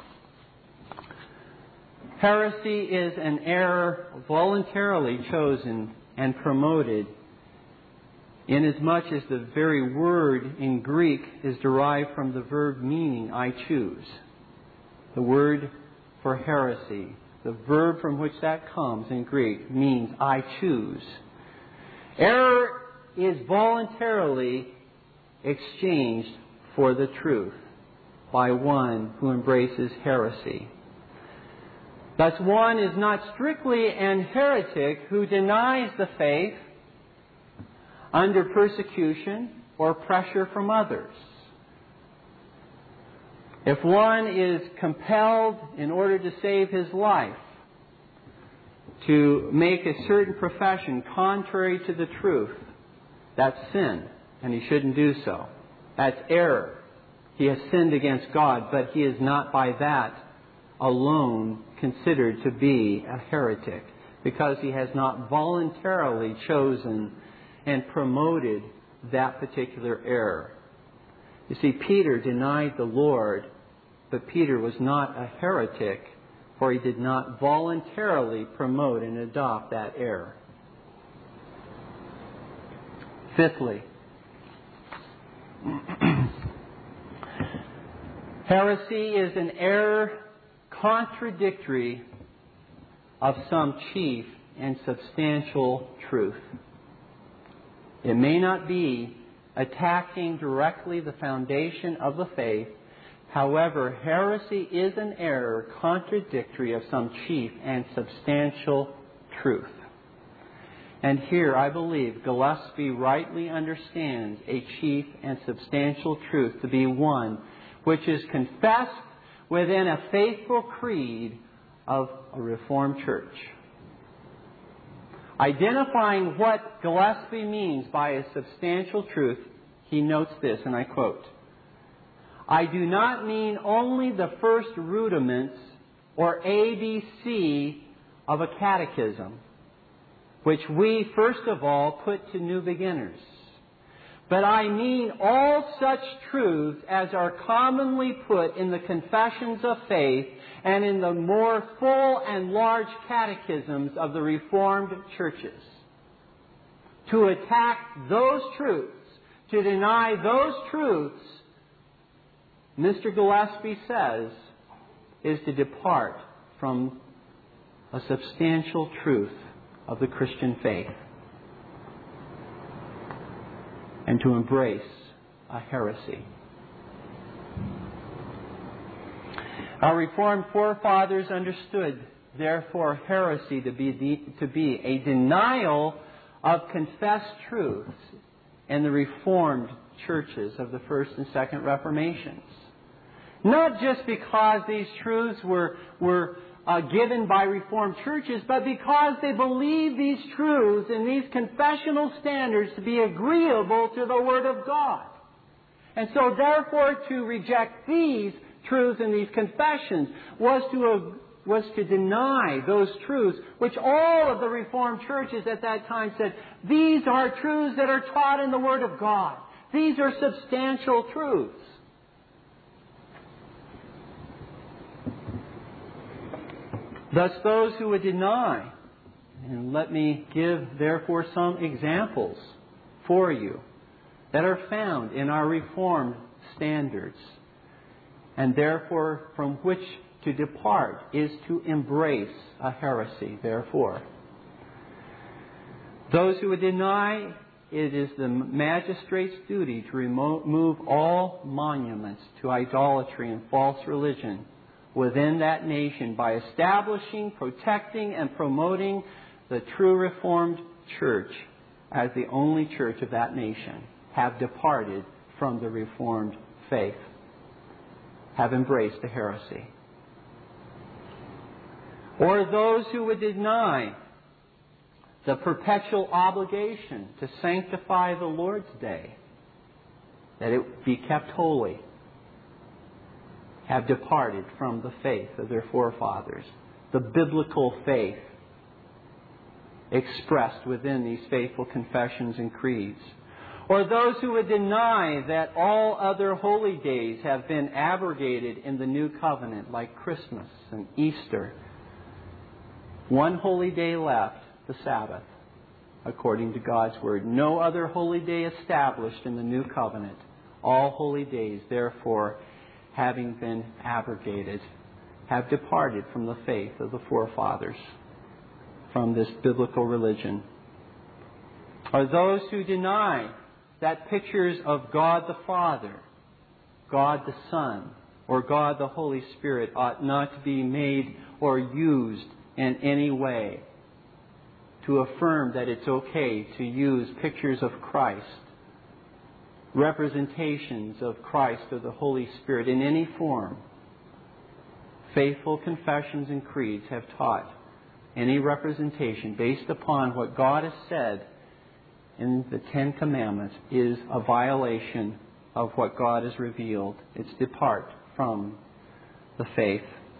heresy is an error voluntarily chosen and promoted, inasmuch as the very word in Greek is derived from the verb meaning "I choose." The word for heresy, the verb from which that comes in Greek, means "I choose." Error is voluntarily exchanged for the truth by one who embraces heresy. Thus, one is not strictly an heretic who denies the faith under persecution or pressure from others. If one is compelled, in order to save his life, to make a certain profession contrary to the truth, that's sin, and he shouldn't do so. That's error. He has sinned against God, but he is not by that alone considered to be a heretic, because he has not voluntarily chosen and promoted that particular error. You see, Peter denied the Lord, but Peter was not a heretic, for he did not voluntarily promote and adopt that error. Fifthly, heresy is an error contradictory of some chief and substantial truth. It may not be attacking directly the foundation of the faith. However, heresy is an error contradictory of some chief and substantial truth. And here, I believe, Gillespie rightly understands a chief and substantial truth to be one which is confessed within a faithful creed of a Reformed church. Identifying what Gillespie means by a substantial truth, he notes this, and I quote, "I do not mean only the first rudiments or ABC of a catechism, which we first of all put to new beginners, but I mean all such truths as are commonly put in the confessions of faith and in the more full and large catechisms of the Reformed churches. To attack those truths, to deny those truths, Mr. Gillespie says, is to depart from a substantial truth of the Christian faith and to embrace a heresy. Our Reformed forefathers understood, therefore, heresy to be a denial of confessed truths in the Reformed churches of the First and Second Reformations. Not just because these truths were given by Reformed churches, but because they believed these truths and these confessional standards to be agreeable to the Word of God. And so, therefore, to reject these truths and these confessions was to deny those truths, which all of the Reformed churches at that time said, these are truths that are taught in the Word of God. These are substantial truths. Thus, those who would deny, and let me give, therefore, some examples for you that are found in our Reformed standards, and therefore from which to depart is to embrace a heresy, therefore. Those who would deny it is the magistrate's duty to remove all monuments to idolatry and false religion within that nation by establishing, protecting, and promoting the true Reformed Church as the only church of that nation, have departed from the Reformed faith, have embraced a heresy. Or those who would deny the perpetual obligation to sanctify the Lord's Day, that it be kept holy, have departed from the faith of their forefathers, the biblical faith expressed within these faithful confessions and creeds. Or those who would deny that all other holy days have been abrogated in the new covenant, like Christmas and Easter. One holy day left, the Sabbath, according to God's Word. No other holy day established in the new covenant. All holy days, therefore, having been abrogated, have departed from the faith of the forefathers, from this biblical religion. Or those who deny that pictures of God the Father, God the Son, or God the Holy Spirit ought not to be made or used in any way, to affirm that it's okay to use pictures of Christ, representations of Christ or the Holy Spirit in any form. Faithful confessions and creeds have taught any representation based upon what God has said in the Ten Commandments is a violation of what God has revealed. It's depart from the faith.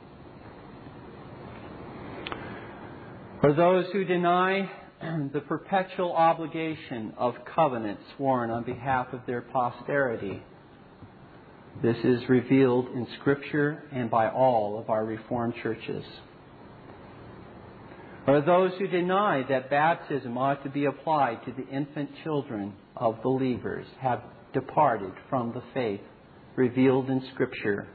For those who deny the perpetual obligation of covenant sworn on behalf of their posterity, this is revealed in Scripture and by all of our Reformed churches. Or those who deny that baptism ought to be applied to the infant children of believers have departed from the faith revealed in Scripture.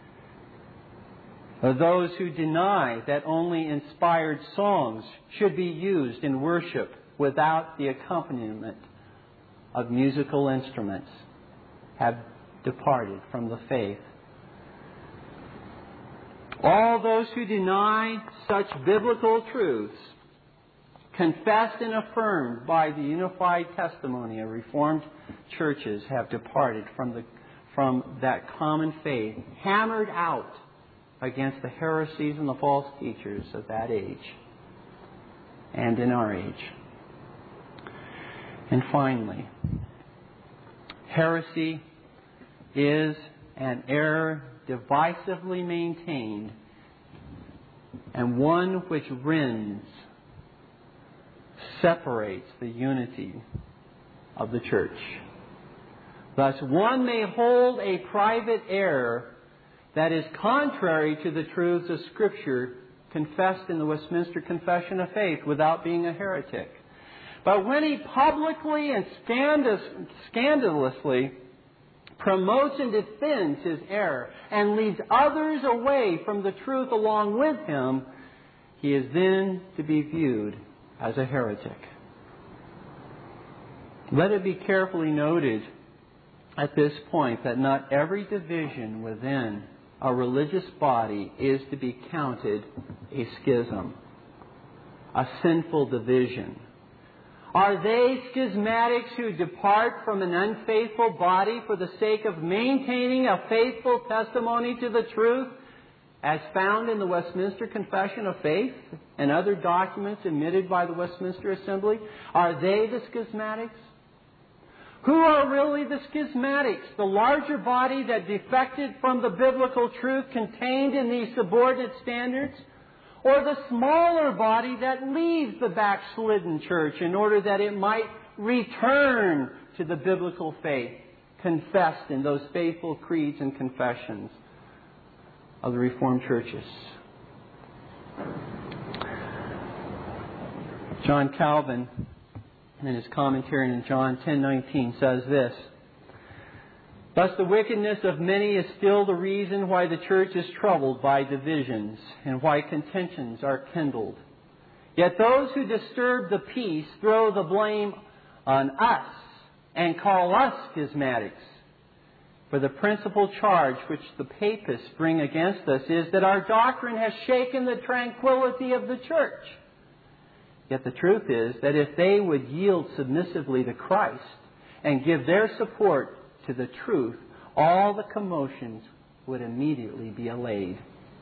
Or those who deny that only inspired songs should be used in worship without the accompaniment of musical instruments have departed from the faith. All those who deny such biblical truths, confessed and affirmed by the unified testimony of Reformed churches, have departed from that common faith, hammered out against the heresies and the false teachers of that age and in our age. And finally, heresy is an error divisively maintained and one which rends, separates the unity of the church. Thus, one may hold a private error that is contrary to the truths of Scripture confessed in the Westminster Confession of Faith without being a heretic. But when he publicly and scandalously promotes and defends his error and leads others away from the truth along with him, he is then to be viewed as a heretic. Let it be carefully noted at this point that not every division within a religious body is to be counted a schism, a sinful division. Are they schismatics who depart from an unfaithful body for the sake of maintaining a faithful testimony to the truth, as found in the Westminster Confession of Faith and other documents emitted by the Westminster Assembly? Are they the schismatics? Who are really the schismatics? The larger body that defected from the biblical truth contained in these subordinate standards? Or the smaller body that leaves the backslidden church in order that it might return to the biblical faith confessed in those faithful creeds and confessions of the Reformed churches? John Calvin, in his commentary in John 10:19, says this: "Thus the wickedness of many is still the reason why the church is troubled by divisions and why contentions are kindled. Yet those who disturb the peace throw the blame on us and call us schismatics. For the principal charge which the papists bring against us is that our doctrine has shaken the tranquility of the church. Yet the truth is that if they would yield submissively to Christ and give their support to the truth, all the commotions would immediately be allayed."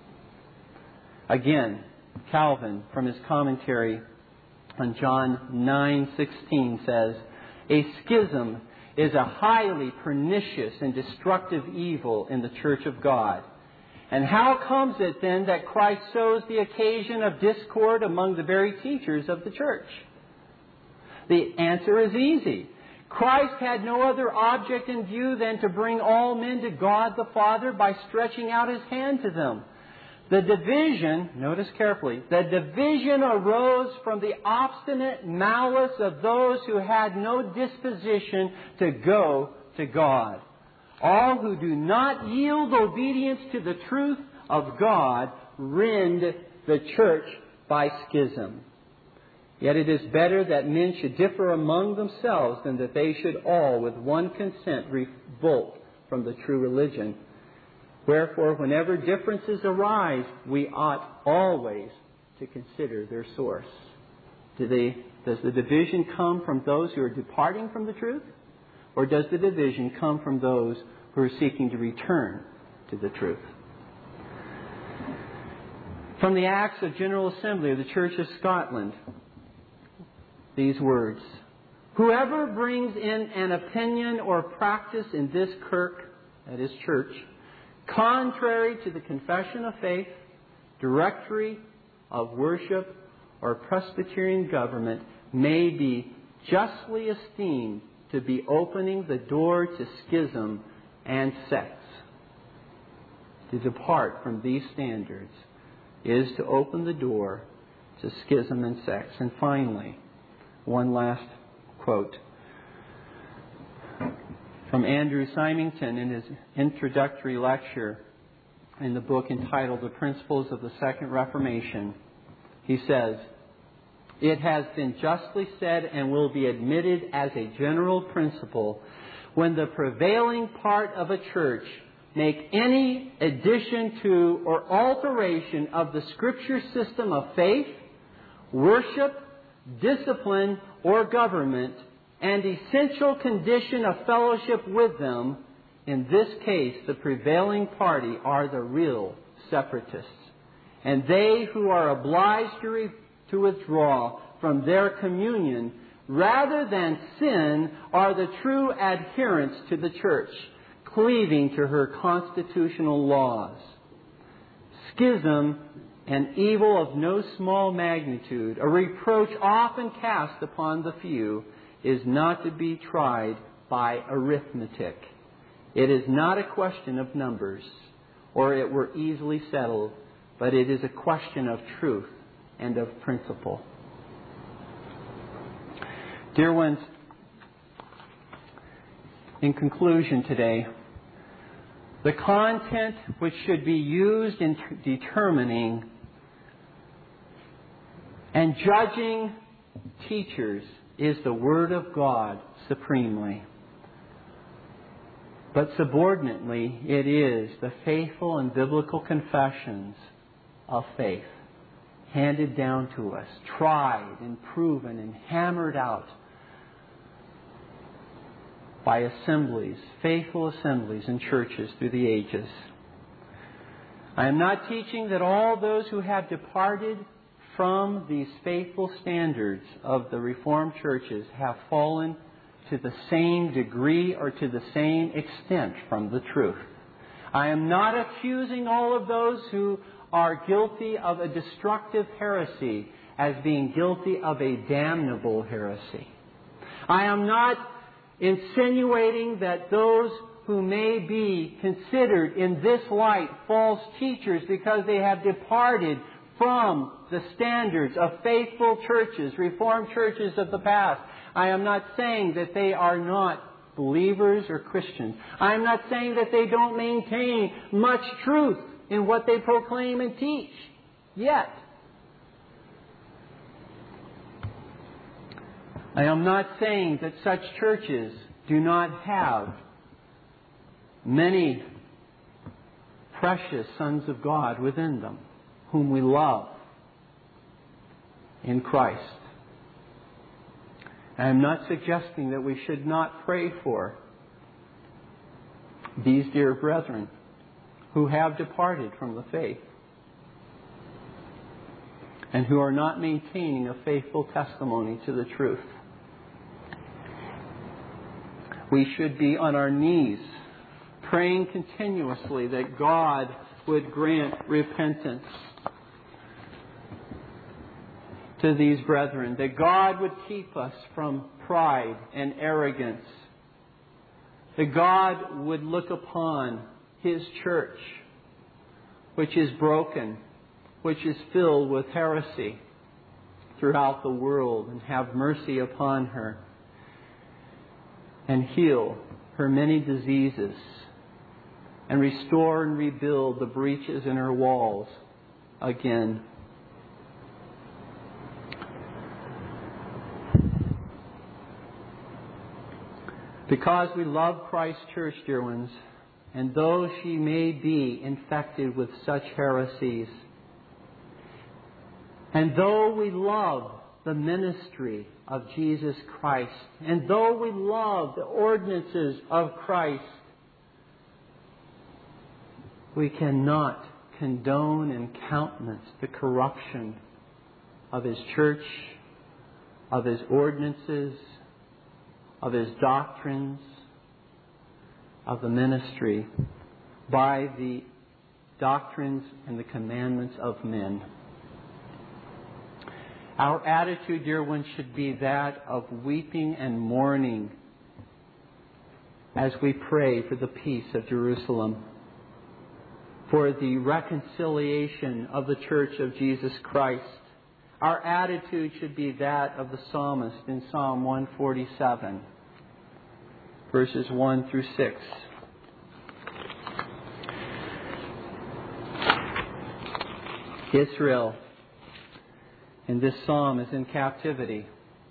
Again, Calvin, from his commentary on John 9:16, says, "A schism is a highly pernicious and destructive evil in the church of God. And how comes it then that Christ sows the occasion of discord among the very teachers of the church? The answer is easy. Christ had no other object in view than to bring all men to God the Father by stretching out His hand to them. The division, notice carefully, the division arose from the obstinate malice of those who had no disposition to go to God. All who do not yield obedience to the truth of God rend the church by schism. Yet it is better that men should differ among themselves than that they should all with one consent revolt from the true religion. Wherefore, whenever differences arise, we ought always to consider their source." Does the division come from those who are departing from the truth? Or does the division come from those who are seeking to return to the truth? From the Acts of General Assembly of the Church of Scotland, these words: "Whoever brings in an opinion or practice in this kirk," that is church, "contrary to the confession of faith, directory of worship, or Presbyterian government, may be justly esteemed to be opening the door to schism and sects." To depart from these standards is to open the door to schism and sects. And finally, one last quote from Andrew Symington in his introductory lecture in the book entitled The Principles of the Second Reformation. He says, "It has been justly said and will be admitted as a general principle, when the prevailing part of a church make any addition to or alteration of the Scripture system of faith, worship, discipline, or government, and essential condition of fellowship with them, in this case the prevailing party are the real separatists, and they who are obliged to withdraw from their communion rather than sin are the true adherents to the church, cleaving to her constitutional laws. Schism, an evil of no small magnitude, a reproach often cast upon the few, is not to be tried by arithmetic. It is not a question of numbers, or it were easily settled, but it is a question of truth and of principle. Dear ones, in conclusion today, the content which should be used in determining and judging teachers is the Word of God supremely. But subordinately, it is the faithful and biblical confessions of faith handed down to us, tried and proven and hammered out by assemblies, faithful assemblies and churches through the ages. I am not teaching that all those who have departed from these faithful standards of the Reformed churches have fallen to the same degree or to the same extent from the truth. I am not accusing all of those who are guilty of a destructive heresy as being guilty of a damnable heresy. I am not insinuating that those who may be considered in this light false teachers because they have departed from the standards of faithful churches, Reformed churches of the past. I am not saying that they are not believers or Christians. I am not saying that they don't maintain much truth in what they proclaim and teach yet. I am not saying that such churches do not have many precious sons of God within them, whom we love in Christ. I am not suggesting that we should not pray for these dear brethren who have departed from the faith and who are not maintaining a faithful testimony to the truth. We should be on our knees praying continuously that God would grant repentance to these brethren, that God would keep us from pride and arrogance, that God would look upon His church, which is broken, which is filled with heresy throughout the world, and have mercy upon her and heal her many diseases and restore and rebuild the breaches in her walls again. Because we love Christ's church, dear ones, and though she may be infected with such heresies, and though we love the ministry of Jesus Christ, and though we love the ordinances of Christ, we cannot condone and countenance the corruption of His church, of His ordinances, of His doctrines, of the ministry by the doctrines and the commandments of men. Our attitude, dear ones, should be that of weeping and mourning as we pray for the peace of Jerusalem, for the reconciliation of the Church of Jesus Christ. Our attitude should be that of the psalmist in Psalm 147, verses 1 through 6. Israel in this psalm is in captivity.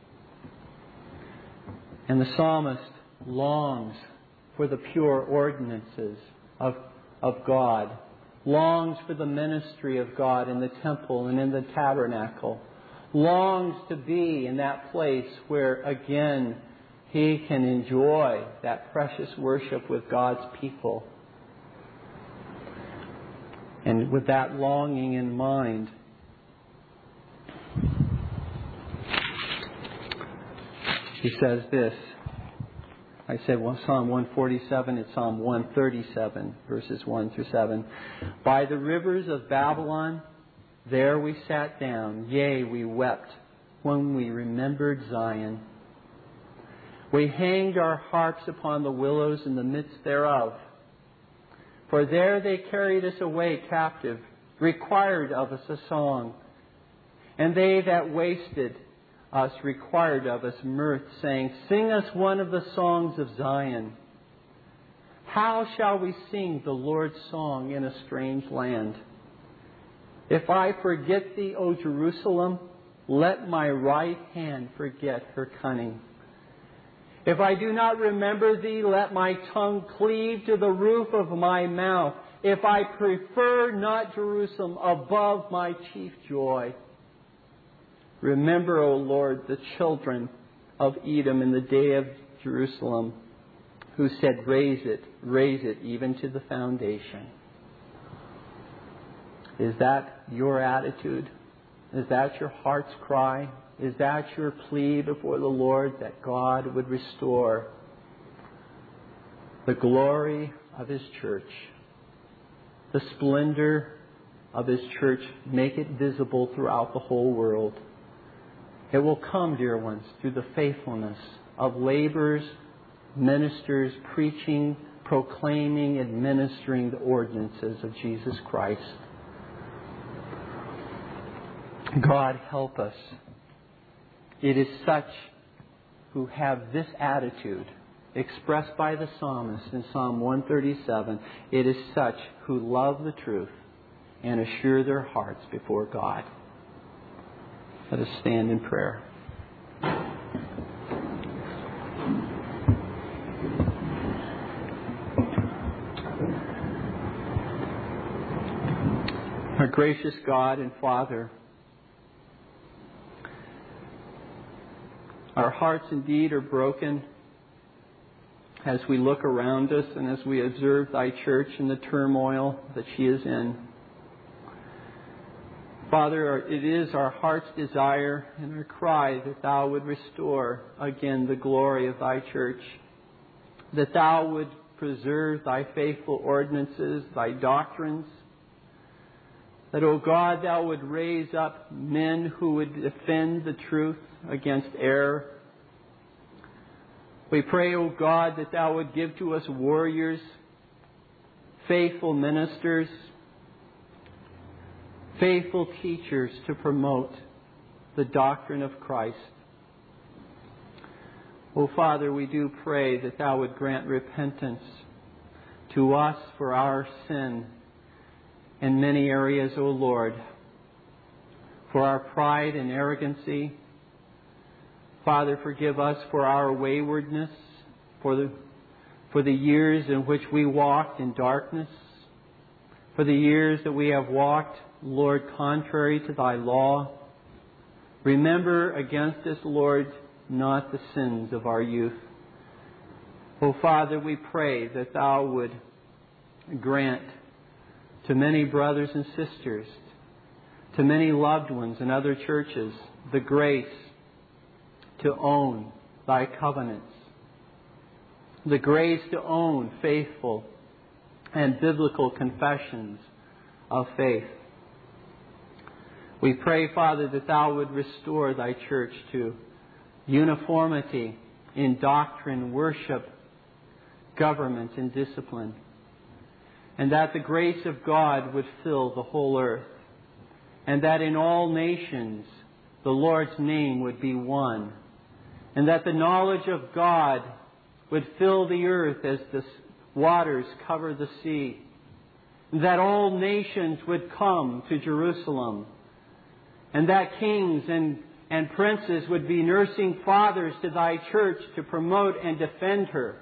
And the psalmist longs for the pure ordinances of God, longs for the ministry of God in the temple and in the tabernacle, longs to be in that place where again he can enjoy that precious worship with God's people. And with that longing in mind, he says this. I said, well, Psalm 147, it's Psalm 137, verses 1 through 7. By the rivers of Babylon, there we sat down. Yea, we wept when we remembered Zion. We hanged our harps upon the willows in the midst thereof. For there they carried us away captive, required of us a song. And they that wasted us required of us mirth, saying, Sing us one of the songs of Zion. How shall we sing the Lord's song in a strange land? If I forget thee, O Jerusalem, let my right hand forget her cunning. If I do not remember thee, let my tongue cleave to the roof of my mouth. If I prefer not Jerusalem above my chief joy. Remember, O Lord, the children of Edom in the day of Jerusalem, who said, raise it, even to the foundation. Is that your attitude? Is that your heart's cry? Is that your plea before the Lord, that God would restore the glory of His church, the splendor of His church, make it visible throughout the whole world? It will come, dear ones, through the faithfulness of laborers, ministers, preaching, proclaiming, administering the ordinances of Jesus Christ. God help us. It is such who have this attitude expressed by the psalmist in Psalm 137. It is such who love the truth and assure their hearts before God. Let us stand in prayer. Our gracious God and Father, our hearts indeed are broken as we look around us and as we observe Thy church in the turmoil that she is in. Father, it is our heart's desire and our cry that Thou would restore again the glory of Thy church, that Thou would preserve Thy faithful ordinances, Thy doctrines, that, O God, Thou would raise up men who would defend the truth against error. We pray, O God, that Thou would give to us warriors, faithful ministers, faithful teachers to promote the doctrine of Christ. O Father, we do pray that Thou would grant repentance to us for our sin in many areas, O Lord, for our pride and arrogancy. Father, forgive us for our waywardness, for the years in which we walked in darkness, for the years that we have walked, Lord, contrary to Thy law. Remember against us, Lord, not the sins of our youth. O Father, we pray that Thou would grant to many brothers and sisters, to many loved ones in other churches, the grace to own Thy covenants, the grace to own faithful and biblical confessions of faith. We pray, Father, that Thou would restore Thy church to uniformity in doctrine, worship, government, and discipline, and that the grace of God would fill the whole earth, and that in all nations the Lord's name would be one, and that the knowledge of God would fill the earth as the waters cover the sea, and that all nations would come to Jerusalem, and that kings and princes would be nursing fathers to Thy church to promote and defend her.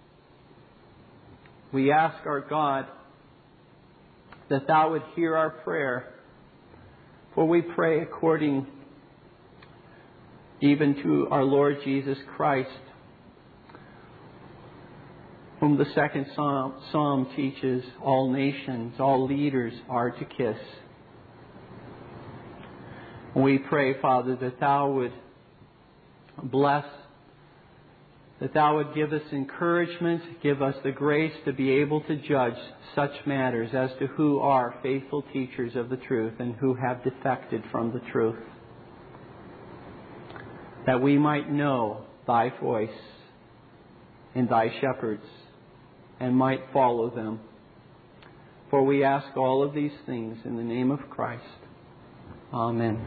We ask our God that Thou would hear our prayer, for we pray according even to our Lord Jesus Christ, whom the second psalm teaches all nations, all leaders are to kiss. We pray, Father, that Thou would bless, that Thou would give us encouragement, give us the grace to be able to judge such matters as to who are faithful teachers of the truth and who have defected from the truth, that we might know Thy voice in thy shepherds, and might follow them. For we ask all of these things in the name of Christ. Amen.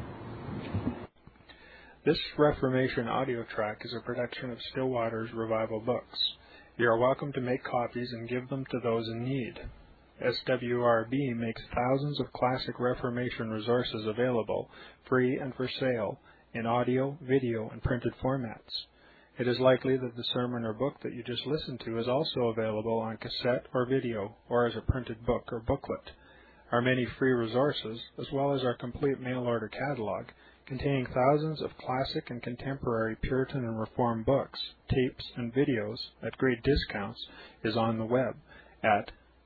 This Reformation audio track is a production of Still Waters Revival Books. You are welcome to make copies and give them to those in need. SWRB makes thousands of classic Reformation resources available, free and for sale, in audio, video, and printed formats. It is likely that the sermon or book that you just listened to is also available on cassette or video, or as a printed book or booklet. Our many free resources, as well as our complete mail-order catalog, containing thousands of classic and contemporary Puritan and Reformed books, tapes, and videos at great discounts, is on the web at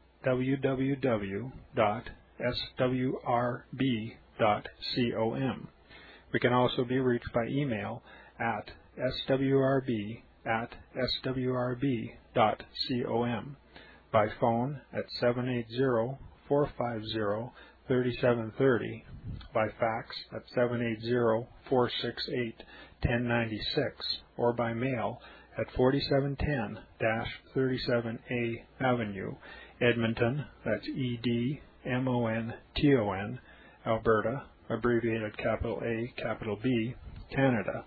www.swrb.com. We can also be reached by email at swrb@swrb.com, by phone at 780-450-3730, by fax at 780-468-1096, or by mail at 4710-37A Avenue, Edmonton, that's Edmonton, Alberta, abbreviated capital A, capital B, Canada,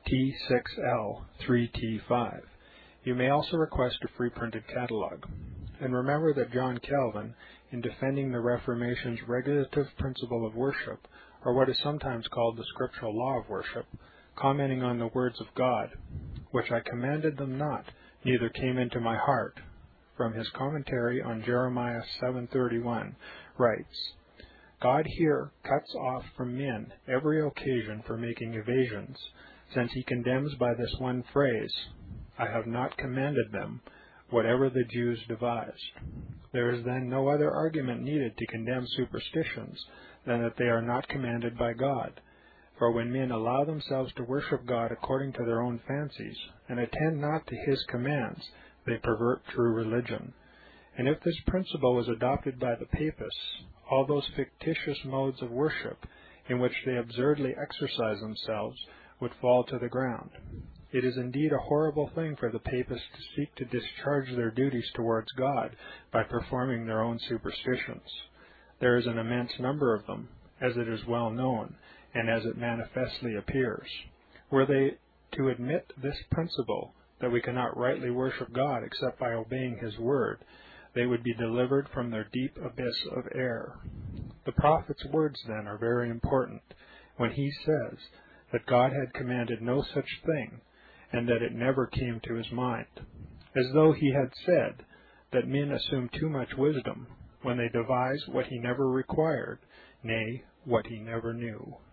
T6L3T5. You may also request a free printed catalog. And remember that John Calvin, in defending the Reformation's regulative principle of worship, or what is sometimes called the scriptural law of worship, commenting on the words of God, which I commanded them not, neither came into my heart, from his commentary on Jeremiah 7:31, writes, God here cuts off from men every occasion for making evasions, since he condemns by this one phrase, I have not commanded them, whatever the Jews devised. There is then no other argument needed to condemn superstitions than that they are not commanded by God. For when men allow themselves to worship God according to their own fancies, and attend not to his commands, they pervert true religion. And if this principle was adopted by the papists, all those fictitious modes of worship in which they absurdly exercise themselves would fall to the ground. It is indeed a horrible thing for the papists to seek to discharge their duties towards God by performing their own superstitions. There is an immense number of them, as it is well known, and as it manifestly appears. Were they to admit this principle, that we cannot rightly worship God except by obeying his word, they would be delivered from their deep abyss of error. The prophet's words, then, are very important, when he says that God had commanded no such thing, and that it never came to his mind, as though he had said that men assume too much wisdom when they devise what he never required, nay, what he never knew.